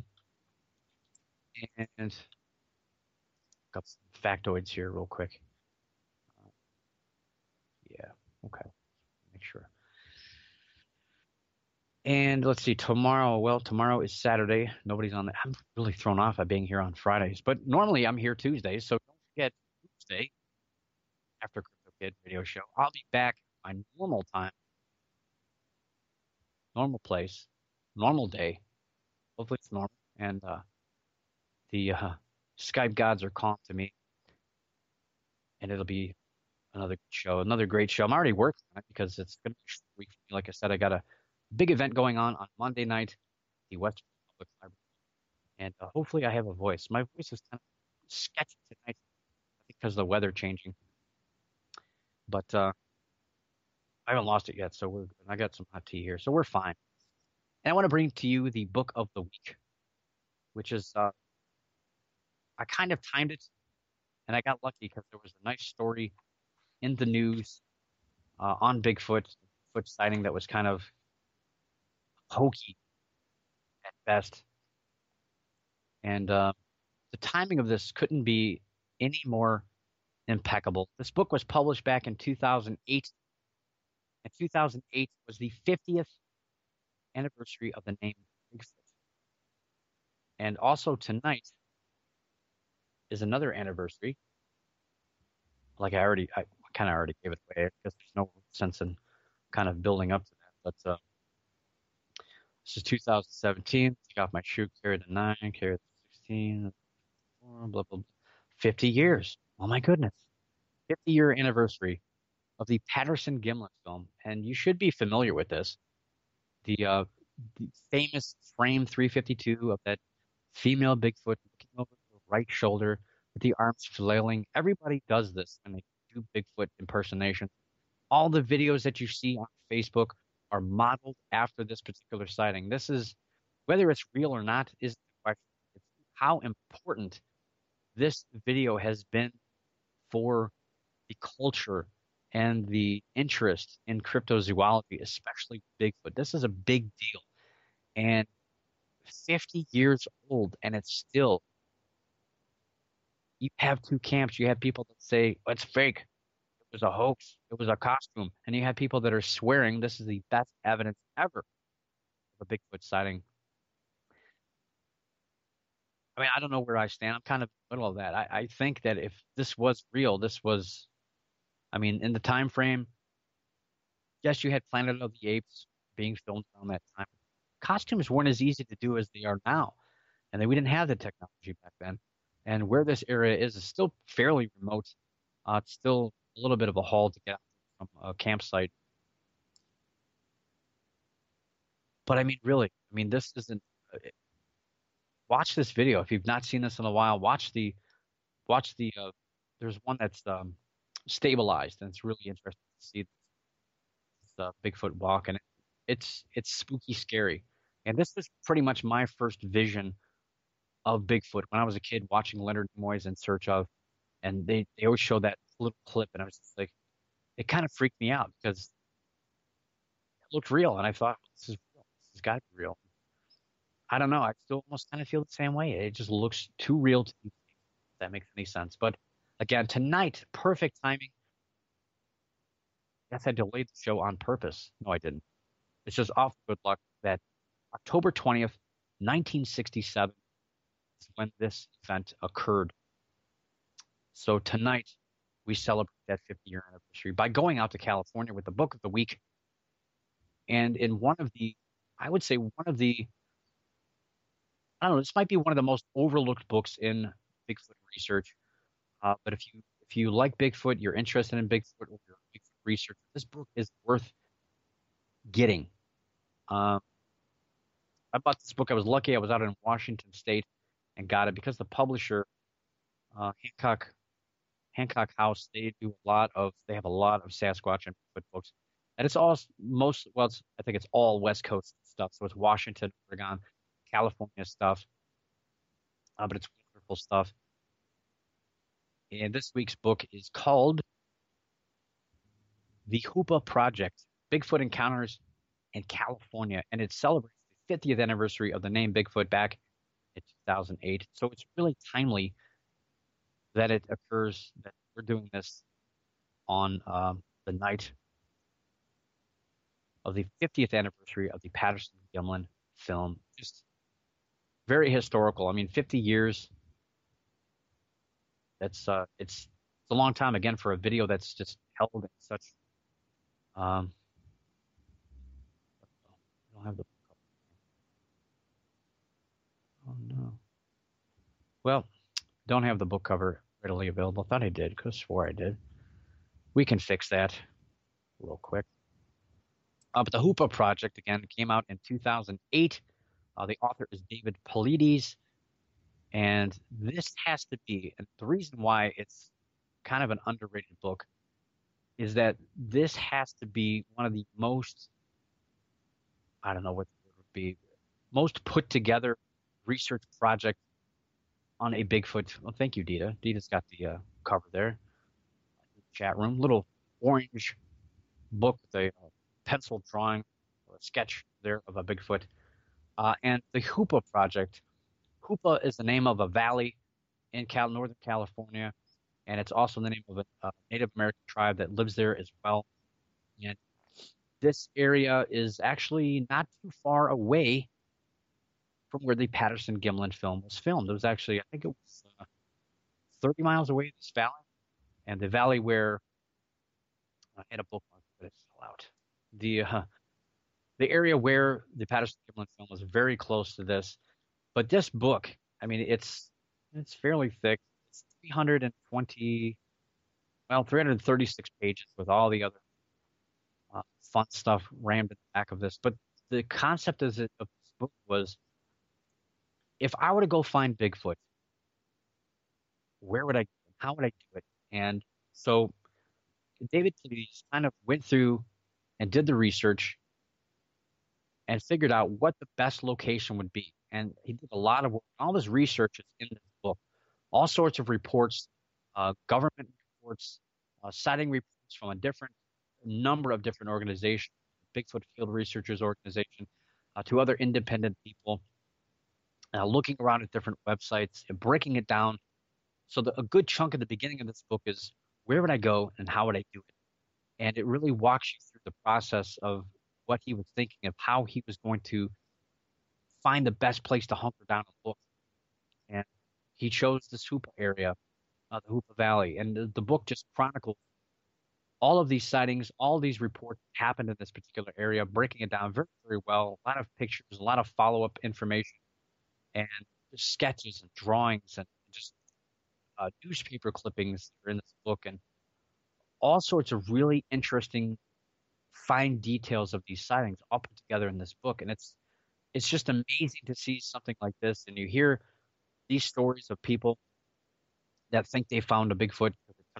And got some factoids here real quick. Uh, yeah, okay. Make sure. And let's see, tomorrow, well, tomorrow is Saturday. Nobody's on that. I'm really thrown off by being here on Fridays. But normally I'm here Tuesdays, so don't forget Tuesday after Crypto Kid Radio Show. I'll be back my normal time, normal place, normal day. Hopefully it's normal. And uh, the uh, Skype gods are calm to me. And it'll be another show, another great show. I'm already working on it because it's going to be a week for me. Like I said, I got a big event going on on Monday night at the Western Public Library. And uh, hopefully I have a voice. My voice is kind of sketchy tonight because of the weather changing. But uh, I haven't lost it yet, so we're good. I got some hot tea here, so we're fine. And I want to bring to you the book of the week, which is, uh, I kind of timed it, and I got lucky because there was a nice story in the news uh, on Bigfoot, Bigfoot sighting that was kind of hokey at best. And uh, the timing of this couldn't be any more impeccable. This book was published back in two thousand eight. And two thousand eight was the fiftieth anniversary of the name Bigfoot. And also tonight is another anniversary. Like I already, I kind of already gave it away because there's no sense in kind of building up to that. But uh, this is two thousand seventeen. Take off my shoe, carry the nine, carry the sixteen, blah, blah, blah. fifty years. Oh my goodness. fifty year anniversary of the Patterson Gimlin film. And you should be familiar with this. The, uh, the famous frame three fifty-two of that female Bigfoot looking over the right shoulder with the arms flailing. Everybody does this when they do Bigfoot impersonation. All the videos that you see on Facebook are modeled after this particular sighting. This is, whether it's real or not, is the question. It's how important this video has been for the culture and the interest in cryptozoology, especially Bigfoot. This is a big deal. And fifty years old, and it's still, you have two camps. You have people that say, oh, it's fake. It was a hoax. It was a costume. And you have people that are swearing this is the best evidence ever of a Bigfoot sighting. I mean, I don't know where I stand. I'm kind of in the middle of that. I, I think that if this was real, this was, I mean, in the time frame, yes, you had Planet of the Apes being filmed around that time. Costumes weren't as easy to do as they are now. And they, we didn't have the technology back then. And where this area is is still fairly remote. Uh, it's still a little bit of a haul to get from a campsite. But I mean, really, I mean, this isn't. Uh, watch this video if you've not seen this in a while. Watch the, watch the. Uh, there's one that's um, stabilized, and it's really interesting to see the Bigfoot walk, and it, it's it's spooky, scary. And this was pretty much my first vision of Bigfoot when I was a kid watching Leonard Nimoy's In Search of, and they they always show that little clip, and I was just like, it kind of freaked me out because it looked real, and I thought this is real. This has got to be real. I don't know. I still almost kind of feel the same way. It just looks too real to me, if that makes any sense. But again, tonight, perfect timing. Yes, I delayed the show on purpose. No, I didn't. It's just off good luck that October twentieth, nineteen sixty-seven is when this event occurred. So tonight, we celebrate that fifty-year anniversary by going out to California with the book of the week. And in one of the, I would say one of the, I don't know, this might be one of the most overlooked books in Bigfoot research. Uh, but if you if you like Bigfoot, you're interested in Bigfoot, or you're a Bigfoot researcher, this book is worth getting. Um, I bought this book. I was lucky. I was out in Washington State and got it because the publisher, uh, Hancock Hancock House, they do a lot of. They have a lot of Sasquatch and Bigfoot books, and it's all most. Well, it's, I think it's all West Coast stuff. So it's Washington, Oregon, California stuff, uh, but it's wonderful stuff. And this week's book is called The Hoopa Project, Bigfoot Encounters in California. And it celebrates the fiftieth anniversary of the name Bigfoot back in two thousand eight. So it's really timely that it occurs, that we're doing this on um, the night of the fiftieth anniversary of the Patterson-Gimlin film. Just very historical. I mean, fifty years. That's uh, it's, it's a long time again for a video that's just held in such. Um, I don't have the. Oh no. Well, don't have the book cover readily available. Thought I did. Could have swore I did. We can fix that real quick. Uh, but the Hoopa Project again came out in two thousand eight. Uh, the author is David Paulides. And this has to be, and the reason why it's kind of an underrated book is that this has to be one of the most, I don't know what it would be, most put together research project on a Bigfoot. Well, thank you, Dita. Dita's got the uh, cover there. Chat room, little orange book with a uh, pencil drawing or a sketch there of a Bigfoot. Uh, and the Hoopa Project. Hoopa is the name of a valley in Cal- Northern California, and it's also the name of a, a Native American tribe that lives there as well. And this area is actually not too far away from where the Patterson-Gimlin film was filmed. It was actually, I think it was uh, thirty miles away, this valley, and the valley where I had a bookmark, but it's still out. The uh, the area where the Patterson-Gimlin film was very close to this. But this book, I mean, it's it's fairly thick. It's three hundred twenty, well, three hundred thirty-six pages with all the other uh, fun stuff rammed in the back of this. But the concept of this book was, if I were to go find Bigfoot, where would I go? How would I do it? And so David Paulides kind of went through and did the research and figured out what the best location would be. And he did a lot of work. All this research is in this book. All sorts of reports, uh, government reports, uh, sighting reports from a different number of different organizations, Bigfoot Field Researchers Organization, uh, to other independent people, uh, looking around at different websites and breaking it down. So the, a good chunk of the beginning of this book is, where would I go and how would I do it? And it really walks you through the process of what he was thinking of, how he was going to find the best place to hunker down and look. And he chose this Hoopa area, uh, the Hoopa Valley. And the, the book just chronicles all of these sightings, all these reports happened in this particular area, breaking it down very, very well. A lot of pictures, a lot of follow-up information, and just sketches and drawings and just uh, newspaper clippings that are in this book, and all sorts of really interesting, fine details of these sightings all put together in this book. And it's It's just amazing to see something like this, and you hear these stories of people that think they found a Bigfoot because they touch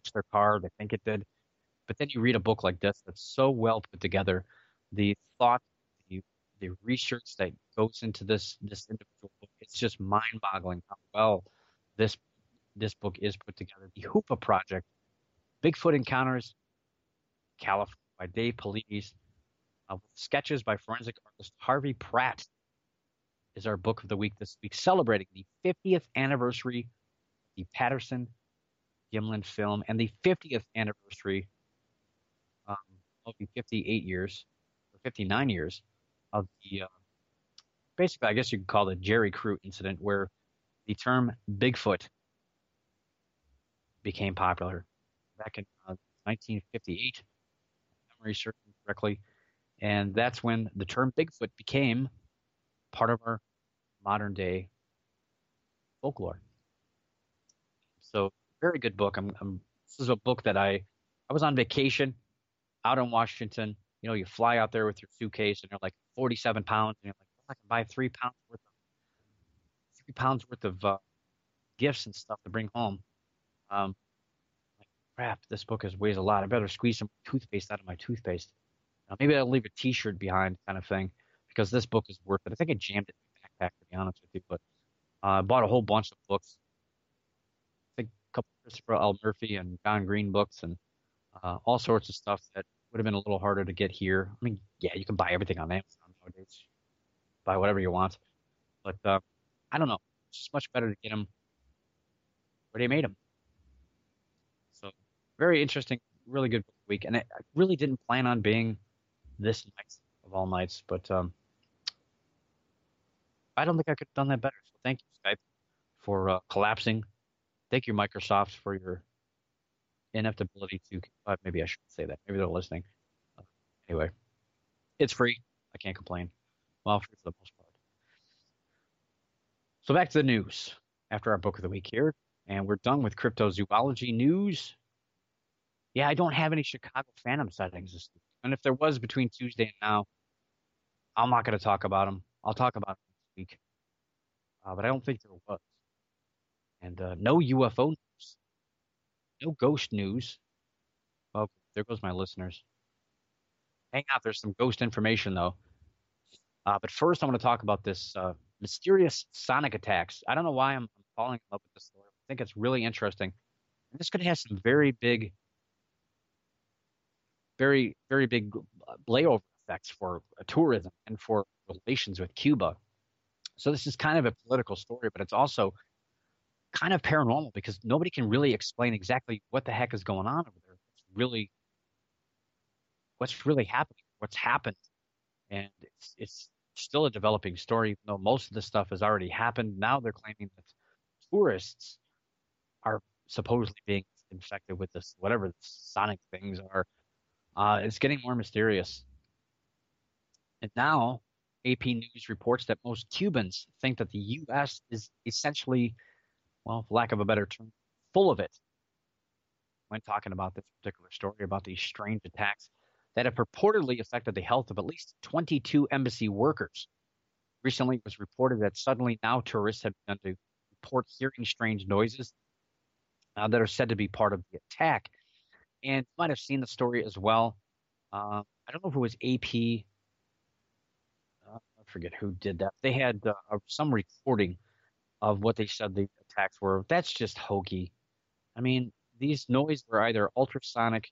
touched their car. They think it did. But then you read a book like this that's so well put together, the thought, the, the research that goes into this this individual book, it's just mind-boggling how well this this book is put together. The Hoopa Project, Bigfoot Encounters, California, by Dave Paulides, uh, with sketches by forensic artist Harvey Pratt, is our book of the week this week, celebrating the fiftieth anniversary of the Patterson-Gimlin film and the fiftieth anniversary. Um, it'll be fifty-eight years, or fifty-nine years, of the, uh, basically, I guess you could call it the Jerry Crew incident, where the term Bigfoot became popular back in uh, nineteen fifty-eight, if memory serves me correctly, and that's when the term Bigfoot became part of our modern-day folklore. So, very good book. I'm, I'm, this is a book that I, I was on vacation out in Washington. You know, you fly out there with your suitcase and you're like forty-seven pounds, and you're like, well, I can buy three pounds worth of three pounds worth of uh, gifts and stuff to bring home. Um, like, crap, this book is, weighs a lot. I better squeeze some toothpaste out of my toothpaste. Uh, maybe I'll leave a T-shirt behind, kind of thing, because this book is worth it. I think I jammed it in my backpack, to be honest with you, but I uh, bought a whole bunch of books. I think a couple of Christopher L. Murphy and John Green books, and uh, all sorts of stuff that would have been a little harder to get here. I mean, yeah, you can buy everything on Amazon nowadays. Buy whatever you want. But uh, I don't know. It's just much better to get them where they made them. So, very interesting, really good week. And I, I really didn't plan on being this night of all nights, but um, I don't think I could have done that better. So thank you, Skype, for uh, collapsing. Thank you, Microsoft, for your inept ability to, uh, maybe I shouldn't say that. Maybe they're listening. Uh, anyway, it's free. I can't complain. Well, free for the most part. So back to the news after our book of the week here. And we're done with cryptozoology news. Yeah, I don't have any Chicago Phantom sightings this week. And if there was between Tuesday and now, I'm not going to talk about them. I'll talk about them next week. Uh, but I don't think there was. And uh, no U F O news. No ghost news. Well, there goes my listeners. Hang out. There's some ghost information, though. Uh, but first, I want to talk about this uh, mysterious sonic attacks. I don't know why I'm, I'm falling in love with this story. I think it's really interesting. And this could have some very big, very, very big layover effects for uh, tourism and for relations with Cuba. So this is kind of a political story, but it's also kind of paranormal because nobody can really explain exactly what the heck is going on over there. What's really, what's really happening, what's happened. And it's, it's still a developing story, even though most of the stuff has already happened. Now they're claiming that tourists are supposedly being infected with this, whatever the sonic things are. Uh, it's getting more mysterious. And now A P News reports that most Cubans think that the U S is essentially, well, for lack of a better term, full of it when talking about this particular story about these strange attacks that have purportedly affected the health of at least twenty-two embassy workers. Recently, it was reported that suddenly now tourists have begun to report hearing strange noises uh, that are said to be part of the attack. And you might have seen the story as well. Uh, I don't know if it was A P. Uh, I forget who did that. They had uh, some recording of what they said the attacks were. That's just hokey. I mean, these noises were either ultrasonic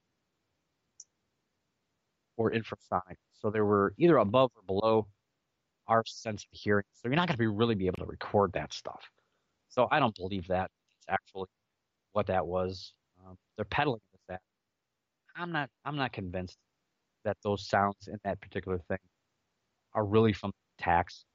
or infrasonic. So they were either above or below our sense of hearing. So you're not going to be really be able to record that stuff. So I don't believe that it's actually what that was. Um, they're peddling with that. I'm not. I'm not convinced that those sounds in that particular thing are really from attacks.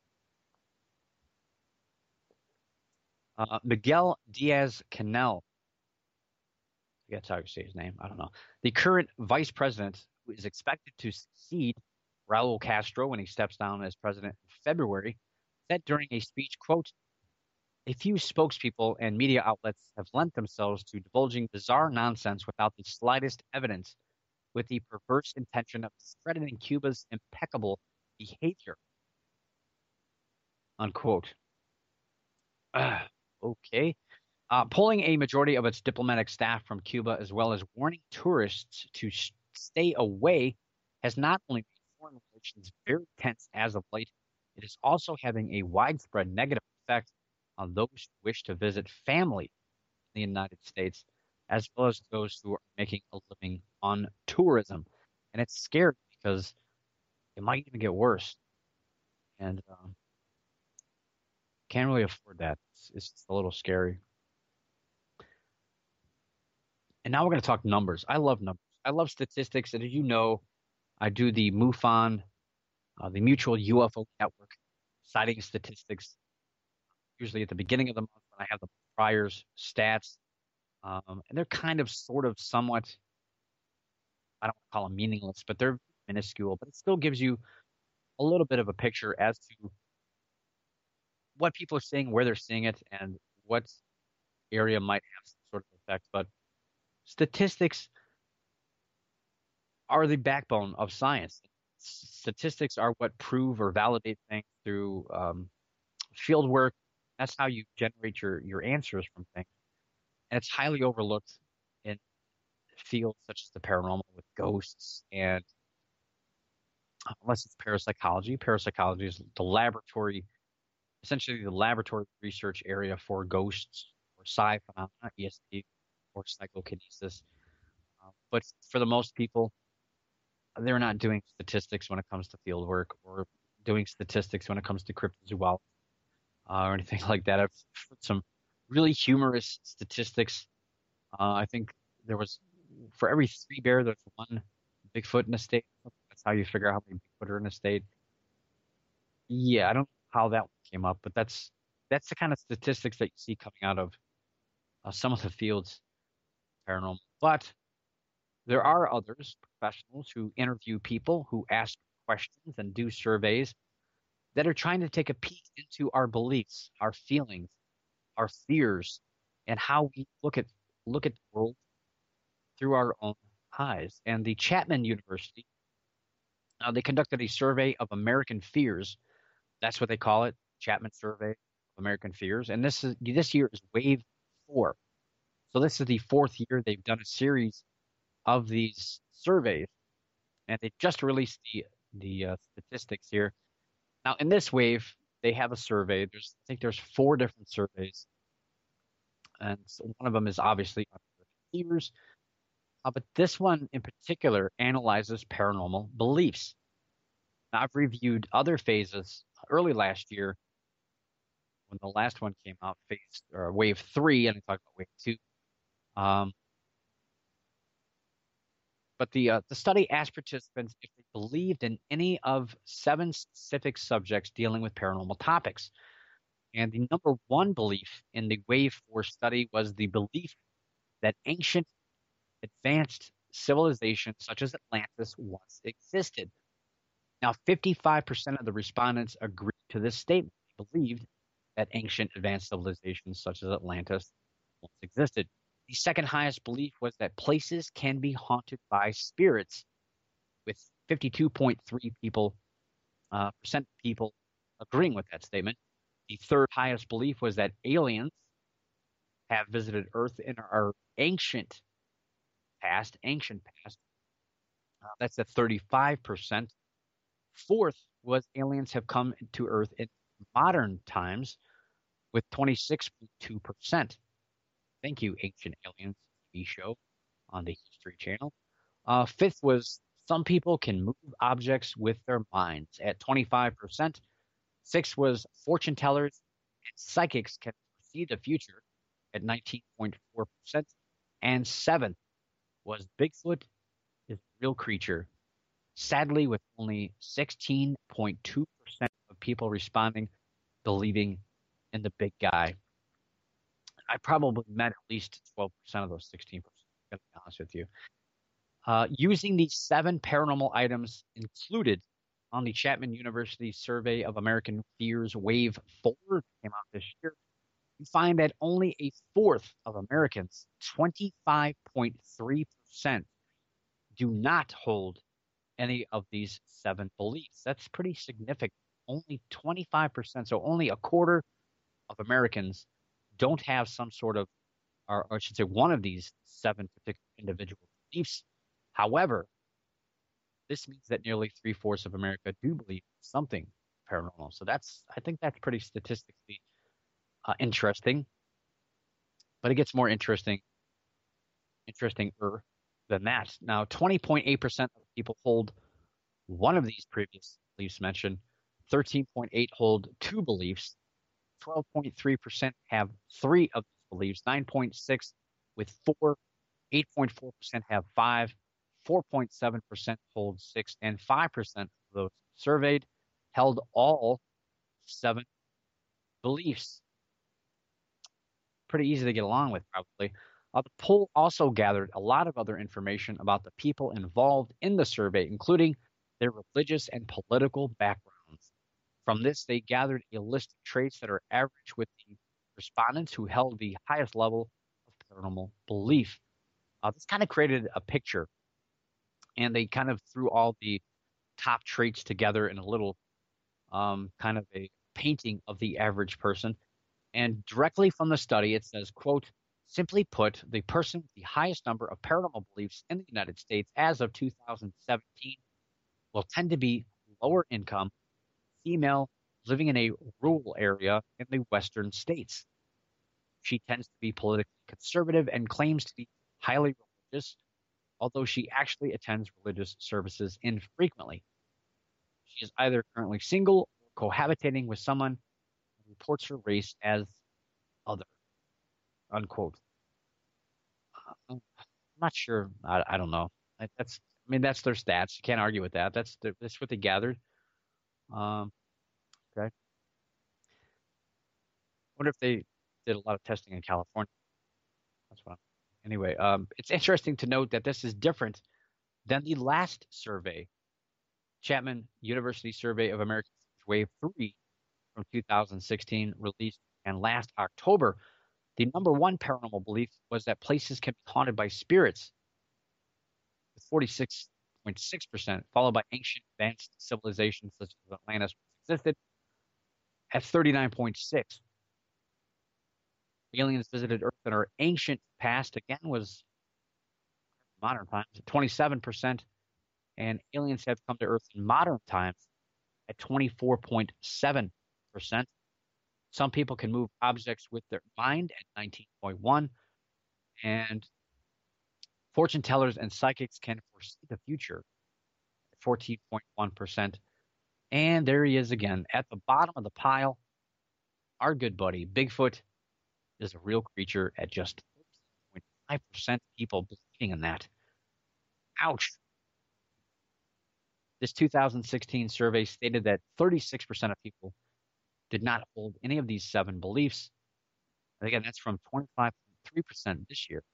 Uh, Miguel Diaz-Canel, I guess how you say his name. I don't know. The current vice president, who is expected to succeed Raul Castro when he steps down as president in February, said during a speech, quote, "A few spokespeople and media outlets have lent themselves to divulging bizarre nonsense without the slightest evidence, with the perverse intention of discrediting Cuba's impeccable behavior." Unquote. Uh, okay. Uh, pulling a majority of its diplomatic staff from Cuba, as well as warning tourists to sh- stay away, has not only made foreign relations very tense as of late, it is also having a widespread negative effect on those who wish to visit family in the United States, as well as those who are making a living on tourism. And it's scary because it might even get worse, and um, can't really afford that. It's, it's just a little scary. And now we're going to talk numbers. I love numbers. I love statistics. And as you know, I do the MUFON, uh, the Mutual U F O Network sighting statistics, usually at the beginning of the month when I have the priors stats. Um, and they're kind of, sort of, somewhat, I don't want to call them meaningless, but they're minuscule. But it still gives you a little bit of a picture as to what people are seeing, where they're seeing it, and what area might have some sort of effect. But statistics are the backbone of science. Statistics are what prove or validate things through um, field work. That's how you generate your, your answers from things. And it's highly overlooked in fields such as the paranormal with ghosts and unless it's parapsychology. Parapsychology is the laboratory, essentially the laboratory research area for ghosts or psi phenomena, E S P, or psychokinesis. Uh, but for the most people, they're not doing statistics when it comes to field work or doing statistics when it comes to cryptozoology uh, or anything like that. I've heard some really humorous statistics. Uh, I think there was, for every three bear, there's one Bigfoot in a state. That's how you figure out how many Bigfoot are in a state. Yeah, I don't know how that one came up, but that's that's the kind of statistics that you see coming out of uh, some of the fields paranormal. But there are others, professionals, who interview people, who ask questions and do surveys that are trying to take a peek into our beliefs, our feelings, our fears, and how we look at look at the world through our own eyes. And the Chapman University, uh, they conducted a survey of American fears. That's what they call it, Chapman Survey of American Fears. And this is this year is wave four. So this is the fourth year they've done a series of these surveys, and they just released the the uh, statistics here. Now, in this wave, they have a survey. There's, I think, there's four different surveys, and so one of them is obviously on fears, uh, but this one in particular analyzes paranormal beliefs. Now, I've reviewed other phases early last year when the last one came out, phase or wave three, and I talked about wave two. Um, But the uh, the study asked participants if they believed in any of seven specific subjects dealing with paranormal topics. And the number one belief in the Wave four study was the belief that ancient advanced civilizations such as Atlantis once existed. Now, fifty-five percent of the respondents agreed to this statement. They believed that ancient advanced civilizations such as Atlantis once existed. The second highest belief was that places can be haunted by spirits, with fifty-two point three people uh, percent people agreeing with that statement. The third highest belief was that aliens have visited Earth in our ancient past, ancient past. Uh, that's at thirty-five percent. Fourth was aliens have come to Earth in modern times, with twenty-six point two percent. Thank you, Ancient Aliens T V show on the History Channel. Uh, fifth was some people can move objects with their minds at twenty-five percent. Sixth was fortune tellers and psychics can foresee the future at nineteen point four percent. And seventh was Bigfoot is a real creature. Sadly, with only sixteen point two percent of people responding, believing in the big guy. I probably met at least twelve percent of those sixteen percent, to be honest with you. Uh, using these seven paranormal items included on the Chapman University Survey of American Fears Wave four, came out this year, we find that only a fourth of Americans, twenty-five point three percent, do not hold any of these seven beliefs. That's pretty significant. Only twenty-five percent, so only a quarter of Americans don't have some sort of or, or I should say one of these seven particular individual beliefs. However, this means that nearly three-fourths of America do believe something paranormal. So that's, I think that's pretty statistically uh, interesting. But it gets more interesting, interesting-er than that. Now, twenty point eight percent of people hold one of these previous beliefs mentioned. thirteen point eight hold two beliefs. twelve point three percent have three of these beliefs. nine point six with four. eight point four percent have five. four point seven percent hold six. And five percent of those surveyed held all seven beliefs. Pretty easy to get along with, probably. Uh, the poll also gathered a lot of other information about the people involved in the survey, including their religious and political backgrounds. From this, they gathered a list of traits that are average with the respondents who held the highest level of paranormal belief. Uh, this kind of created a picture, and they kind of threw all the top traits together in a little um, kind of a painting of the average person. And directly from the study, it says, quote, simply put, the person with the highest number of paranormal beliefs in the United States as of two thousand seventeen will tend to be lower income, female, living in a rural area in the western states. She tends to be politically conservative and claims to be highly religious, although she actually attends religious services infrequently. She is either currently single or cohabitating with someone who reports her race as other, unquote. I'm not sure. I, I don't know. That's, I mean, that's their stats. You can't argue with that. That's the, that's what they gathered. Um, okay. I wonder if they did a lot of testing in California. That's what I'm, anyway, um, it's interesting to note that this is different than the last survey, Chapman University Survey of Americans, Wave three from two thousand sixteen, released, and last October, the number one paranormal belief was that places can be haunted by spirits, with forty-six point six percent, followed by ancient advanced civilizations such as Atlantis, which existed, at thirty-nine point six. Aliens visited Earth in our ancient past, again, was modern times at twenty-seven percent, and aliens have come to Earth in modern times at twenty-four point seven percent. Some people can move objects with their mind at nineteen point one, and fortune tellers and psychics can foresee the future at fourteen point one percent. And there he is again at the bottom of the pile. Our good buddy Bigfoot is a real creature at just thirteen point five percent people believing in that. Ouch. This two thousand sixteen survey stated that thirty-six percent of people did not hold any of these seven beliefs. And again, that's from twenty-five point three percent this year.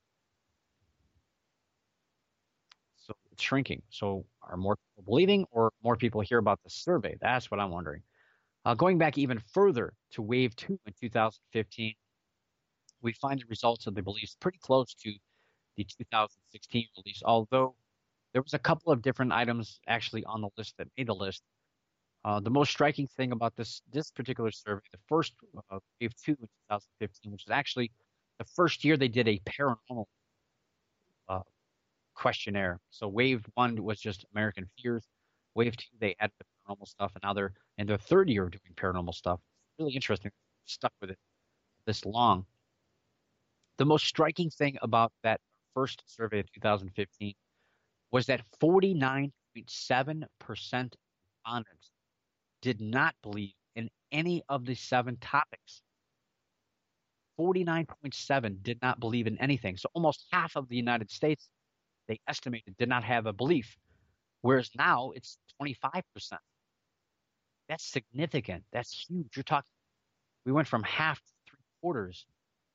So it's shrinking. So are more people believing, or more people hear about the survey? That's what I'm wondering. Uh, going back even further to Wave two in two thousand fifteen, we find the results of the beliefs pretty close to the two thousand sixteen release, although there was a couple of different items actually on the list that made the list. Uh, the most striking thing about this this particular survey, the first uh, Wave two in two thousand fifteen, which was actually the first year they did a paranormal uh, questionnaire. So Wave one was just American fears. Wave two, they added the paranormal stuff, and now they're in their third year of doing paranormal stuff. It's really interesting. Stuck with it this long. The most striking thing about that first survey of two thousand fifteen was that forty-nine point seven percent respondents did not believe in any of the seven topics. forty-nine point seven did not believe in anything. So almost half of the United States, they estimated, did not have a belief, whereas now it's twenty-five percent. That's significant. That's huge. You're talking, we went from half to three quarters,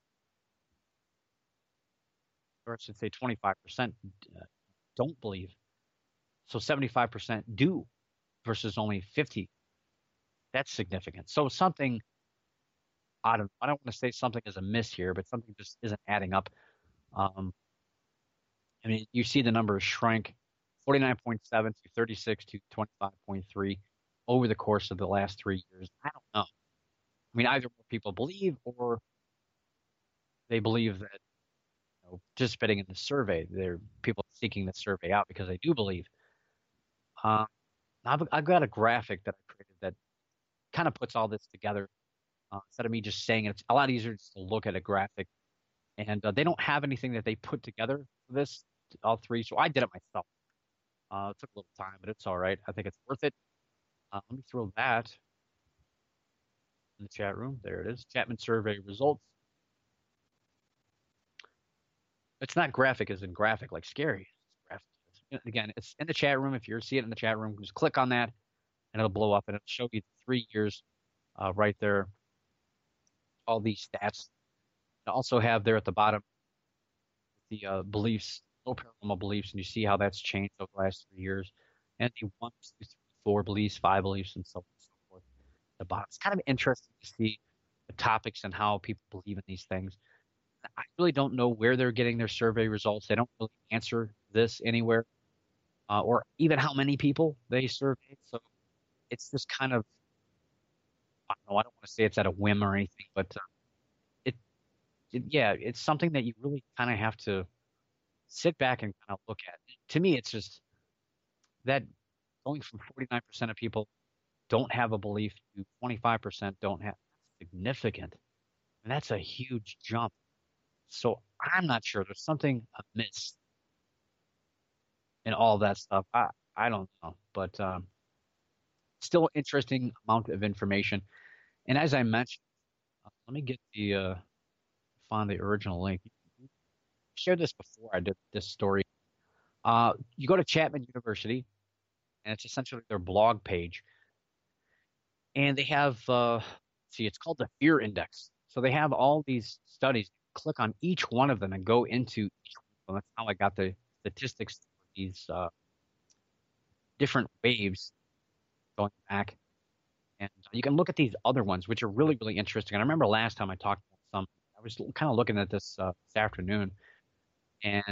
or I should say twenty-five percent uh, don't believe. So seventy-five percent do versus only fifty. That's significant. So something, I don't, I don't want to say something is amiss here, but something just isn't adding up. Um, I mean, you see the numbers shrink, forty-nine point seven to thirty-six to twenty-five point three over the course of the last three years. I don't know. I mean, either more people believe, or they believe that know, participating in the survey. There are people seeking the survey out because they do believe. Uh, I've, I've got a graphic that I created that kind of puts all this together. Uh, instead of me just saying it, it's a lot easier just to look at a graphic. And uh, they don't have anything that they put together for this, all three. So I did it myself. Uh, it took a little time, but it's all right. I think it's worth it. Uh, let me throw that in the chat room. There it is. Chapman survey results. It's not graphic as in graphic, like scary. It's graphic. Again, it's in the chat room. If you see it in the chat room, just click on that, and it'll blow up, and it'll show you the three years uh, right there. All these stats. I also have there at the bottom the uh, beliefs, low paranormal beliefs, and you see how that's changed over the last three years. And the one, two, three, four beliefs, five beliefs, and so on and so forth. The bottom. It's kind of interesting to see the topics and how people believe in these things. I really don't know where they're getting their survey results. They don't really answer this anywhere, uh, or even how many people they surveyed. So it's just kind of, I don't know, I don't want to say it's at a whim or anything, but uh, it, it, yeah, it's something that you really kind of have to sit back and kind of look at. To me, it's just that going from forty-nine percent of people don't have a belief to twenty-five percent don't have, that's significant. And that's a huge jump. So I'm not sure. There's something amiss in all that stuff. I, I don't know. But um, still interesting amount of information. And as I mentioned, uh, let me get the uh, find the original link. I shared this before I did this story. Uh, you go to Chapman University, and it's essentially their blog page. And they have, uh, see, it's called the Fear Index. So they have all these studies. Click on each one of them and go into each one. That's how I got the statistics for these uh, different waves going back. And you can look at these other ones, which are really, really interesting. And I remember last time I talked about some, I was kind of looking at this uh, this afternoon. And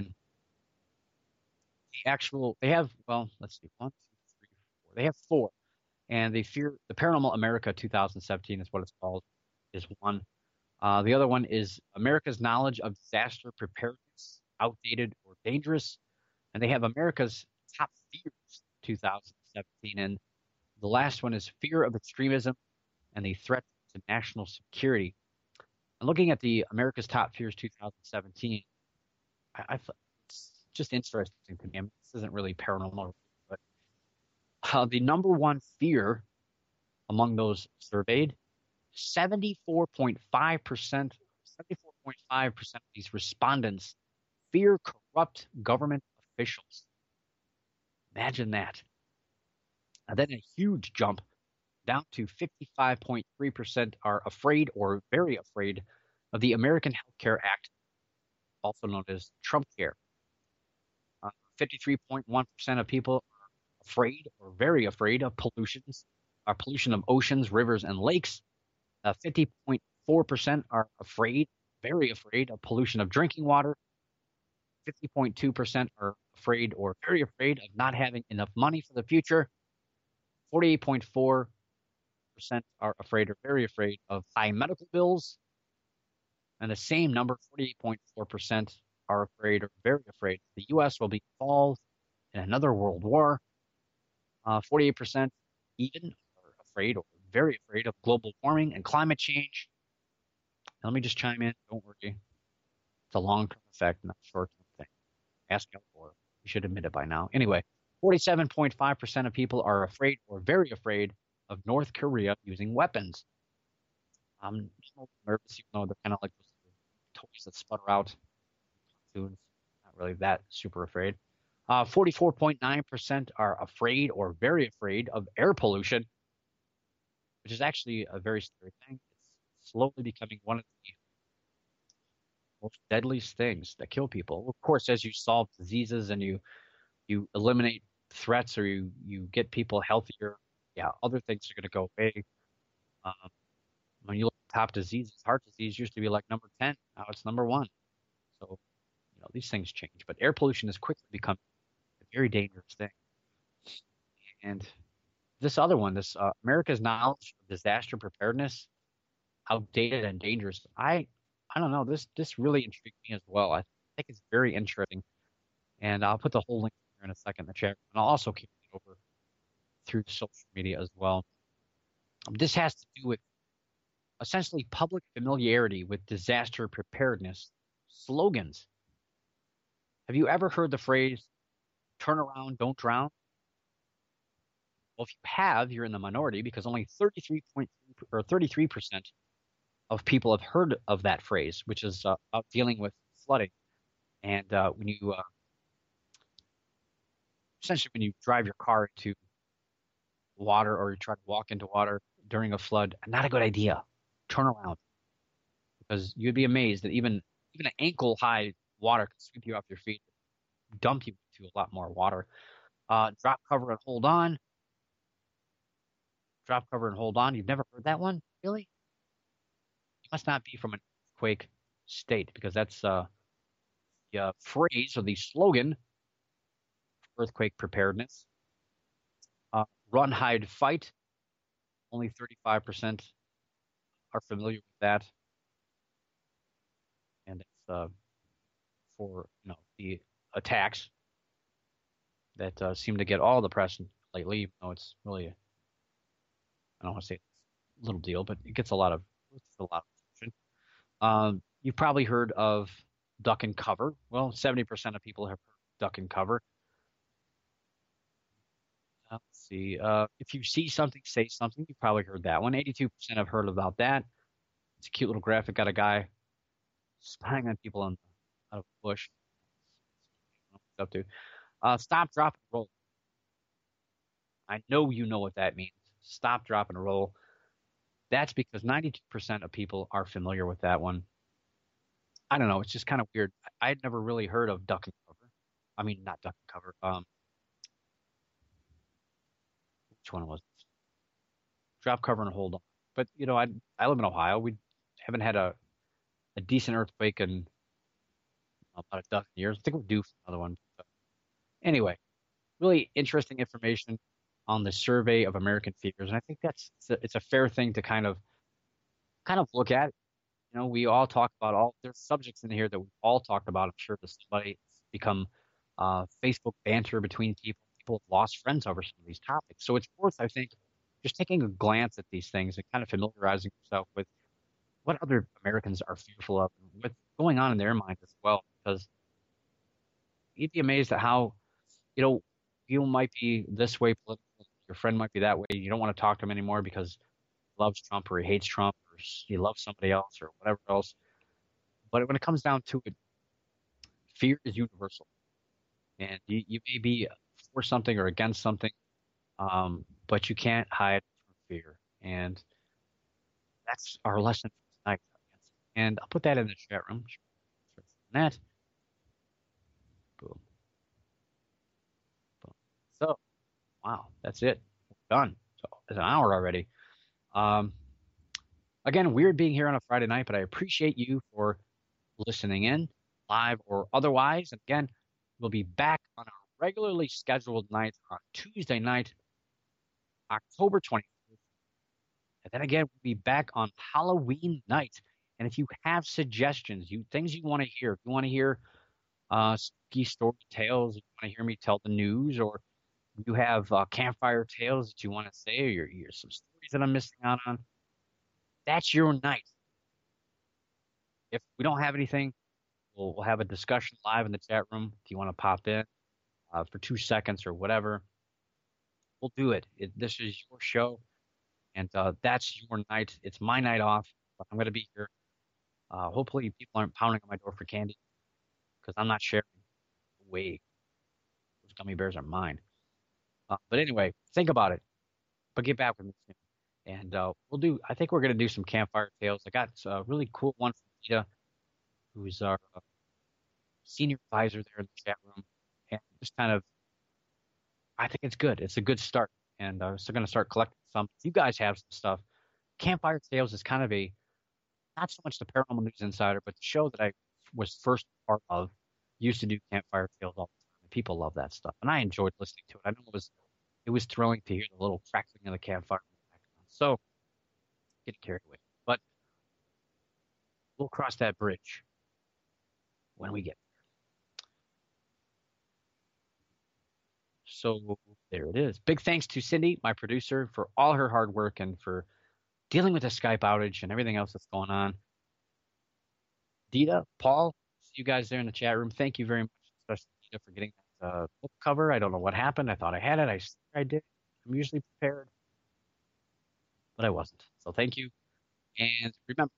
the actual, they have, well, let's see, one, two, three, four. They have four. And the Fear, the Paranormal America twenty seventeen is what it's called, is one. Uh, the other one is America's Knowledge of Disaster Preparedness, Outdated or Dangerous. And they have America's Top Fears twenty seventeen. And the last one is Fear of Extremism and the Threat to National Security. And looking at the America's Top Fears twenty seventeen, I, I it's just interesting to me. I mean, this isn't really paranormal, but uh, the number one fear among those surveyed, seventy-four point five percent, seventy-four point five percent of these respondents fear corrupt government officials. Imagine that. And then a huge jump down to fifty-five point three percent are afraid or very afraid of the American Health Care Act, also known as Trump Care. Uh, fifty-three point one percent of people are afraid or very afraid of pollutions, or pollution of oceans, rivers, and lakes. Uh, fifty point four percent are afraid, very afraid of pollution of drinking water. fifty point two percent are afraid or very afraid of not having enough money for the future. forty-eight point four percent are afraid or very afraid of high medical bills. And the same number, forty-eight point four percent, are afraid or very afraid the U S will be involved in another world war. Uh, forty-eight percent even are afraid or very afraid of global warming and climate change. Now, let me just chime in. Don't worry. It's a long-term effect, not a short-term thing. Ask Al Gore. You should admit it by now. Anyway, forty-seven point five percent of people are afraid or very afraid of North Korea using weapons. I'm nervous, even though they're kind of like those toys that sputter out. Cartoons. Not really that super afraid. Uh, forty-four point nine percent are afraid or very afraid of air pollution, which is actually a very scary thing. It's slowly becoming one of the most deadliest things that kill people. Of course, as you solve diseases and you you eliminate threats or you, you get people healthier, yeah, other things are going to go away. Um, when you look at top diseases, heart disease used to be like number ten. Now it's number one. So, you know, these things change. But air pollution has quickly become a very dangerous thing. And this other one, this uh, America's Knowledge of Disaster Preparedness, outdated and dangerous. I I don't know. This this really intrigued me as well. I think it's very interesting. And I'll put the whole link here in a second in the chat. And I'll also keep it over through social media as well. This has to do with essentially public familiarity with disaster preparedness slogans. Have you ever heard the phrase, turn around, don't drown? Well, if you have, you're in the minority because only thirty-three point or thirty-three percent of people have heard of that phrase, which is uh, about dealing with flooding. And uh, when you uh, essentially when you drive your car into water or you try to walk into water during a flood, not a good idea. Turn around, because you'd be amazed that even even an ankle high water can sweep you off your feet, dump you into a lot more water. Uh, drop cover and hold on. Drop cover and hold on. You've never heard that one, really? You must not be from an earthquake state, because that's uh, the uh, phrase or the slogan for earthquake preparedness. Uh, run, hide, fight. Only thirty-five percent are familiar with that, and it's uh, for you know the attacks that uh, seem to get all the press lately. Even though it's really, I don't want to say it's a little deal, but it gets a lot of it's a lot of attention. Um, you've probably heard of duck and cover. Well, seventy percent of people have heard of duck and cover. Uh, let's see. Uh, if you see something, say something. You've probably heard that one. eighty-two percent have heard about that. It's a cute little graphic. Got a guy spying on people on, out of a bush. Up to uh, stop, drop, and roll. I know you know what that means. Stop, drop, and roll. That's because ninety-two percent of people are familiar with that one. I don't know. It's just kind of weird. I had never really heard of duck and cover. I mean, not duck and cover. Um, which one was it? Drop, cover, and hold on. But, you know, I I live in Ohio. We haven't had a, a decent earthquake in about a dozen years. I think we're due for another one. But anyway, really interesting information on the Survey of American Fears, and I think that's it's a, it's a fair thing to kind of kind of look at. You know, we all talk about all there's subjects in here that we've all talked about. I'm sure that somebody it's become uh, Facebook banter between people. People have lost friends over some of these topics. So it's worth, I think, just taking a glance at these things and kind of familiarizing yourself with what other Americans are fearful of and what's going on in their minds as well. Because you'd be amazed at how, you know, you might be this way political, your friend might be that way. You don't want to talk to him anymore because he loves Trump or he hates Trump or he loves somebody else or whatever else. But when it comes down to it, fear is universal. And you, you may be for something or against something, um, but you can't hide from fear. And that's our lesson for tonight. And I'll put that in the chat room. That. Boom. Boom. So, wow, that's it. We're done. So it's an hour already. Um, again, weird being here on a Friday night, but I appreciate you for listening in, live or otherwise. And again, we'll be back on our regularly scheduled night on Tuesday night, October twenty-fifth. And then again, we'll be back on Halloween night. And if you have suggestions, you things you want to hear, if you want to hear uh, spooky story tales, if you want to hear me tell the news, or you have uh, campfire tales that you want to say, or you're, you're some stories that I'm missing out on, that's your night. If we don't have anything, we'll, we'll have a discussion live in the chat room. If you want to pop in uh, for two seconds or whatever, we'll do it. it this is your show, and uh, that's your night. It's my night off, but I'm going to be here. Uh, hopefully people aren't pounding on my door for candy, because I'm not sharing away. Those gummy bears are mine. Uh, but anyway, think about it. But get back with me soon. And uh, we'll do, I think we're going to do some campfire tales. I got a really cool one from Rita, who's our uh, senior advisor there in the chat room. And just kind of, I think it's good. It's a good start. And I'm uh, still going to start collecting some. If you guys have some stuff, Campfire Tales is kind of a, not so much the Paranormal News Insider, but the show that I was first part of used to do Campfire Tales all the time. And people love that stuff. And I enjoyed listening to it. I know it was, it was thrilling to hear the little crackling of the campfire. So, getting carried away. But we'll cross that bridge when we get So there it is. Big thanks to Cindy, my producer, for all her hard work and for dealing with the Skype outage and everything else that's going on. Dita, Paul, see you guys there in the chat room. Thank you very much, especially Dita, for getting that uh, book cover. I don't know what happened. I thought I had it. I I did. I'm usually prepared, but I wasn't. So thank you. And remember,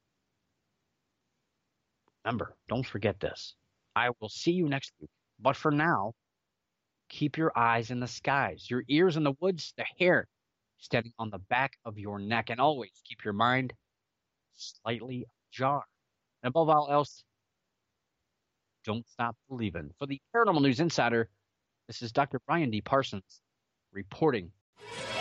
remember, don't forget this. I will see you next week. But for now, keep your eyes in the skies, your ears in the woods, the hair standing on the back of your neck, and always keep your mind slightly ajar. And above all else, don't stop believing. For the Paranormal News Insider, this is Doctor Brian D. Parsons reporting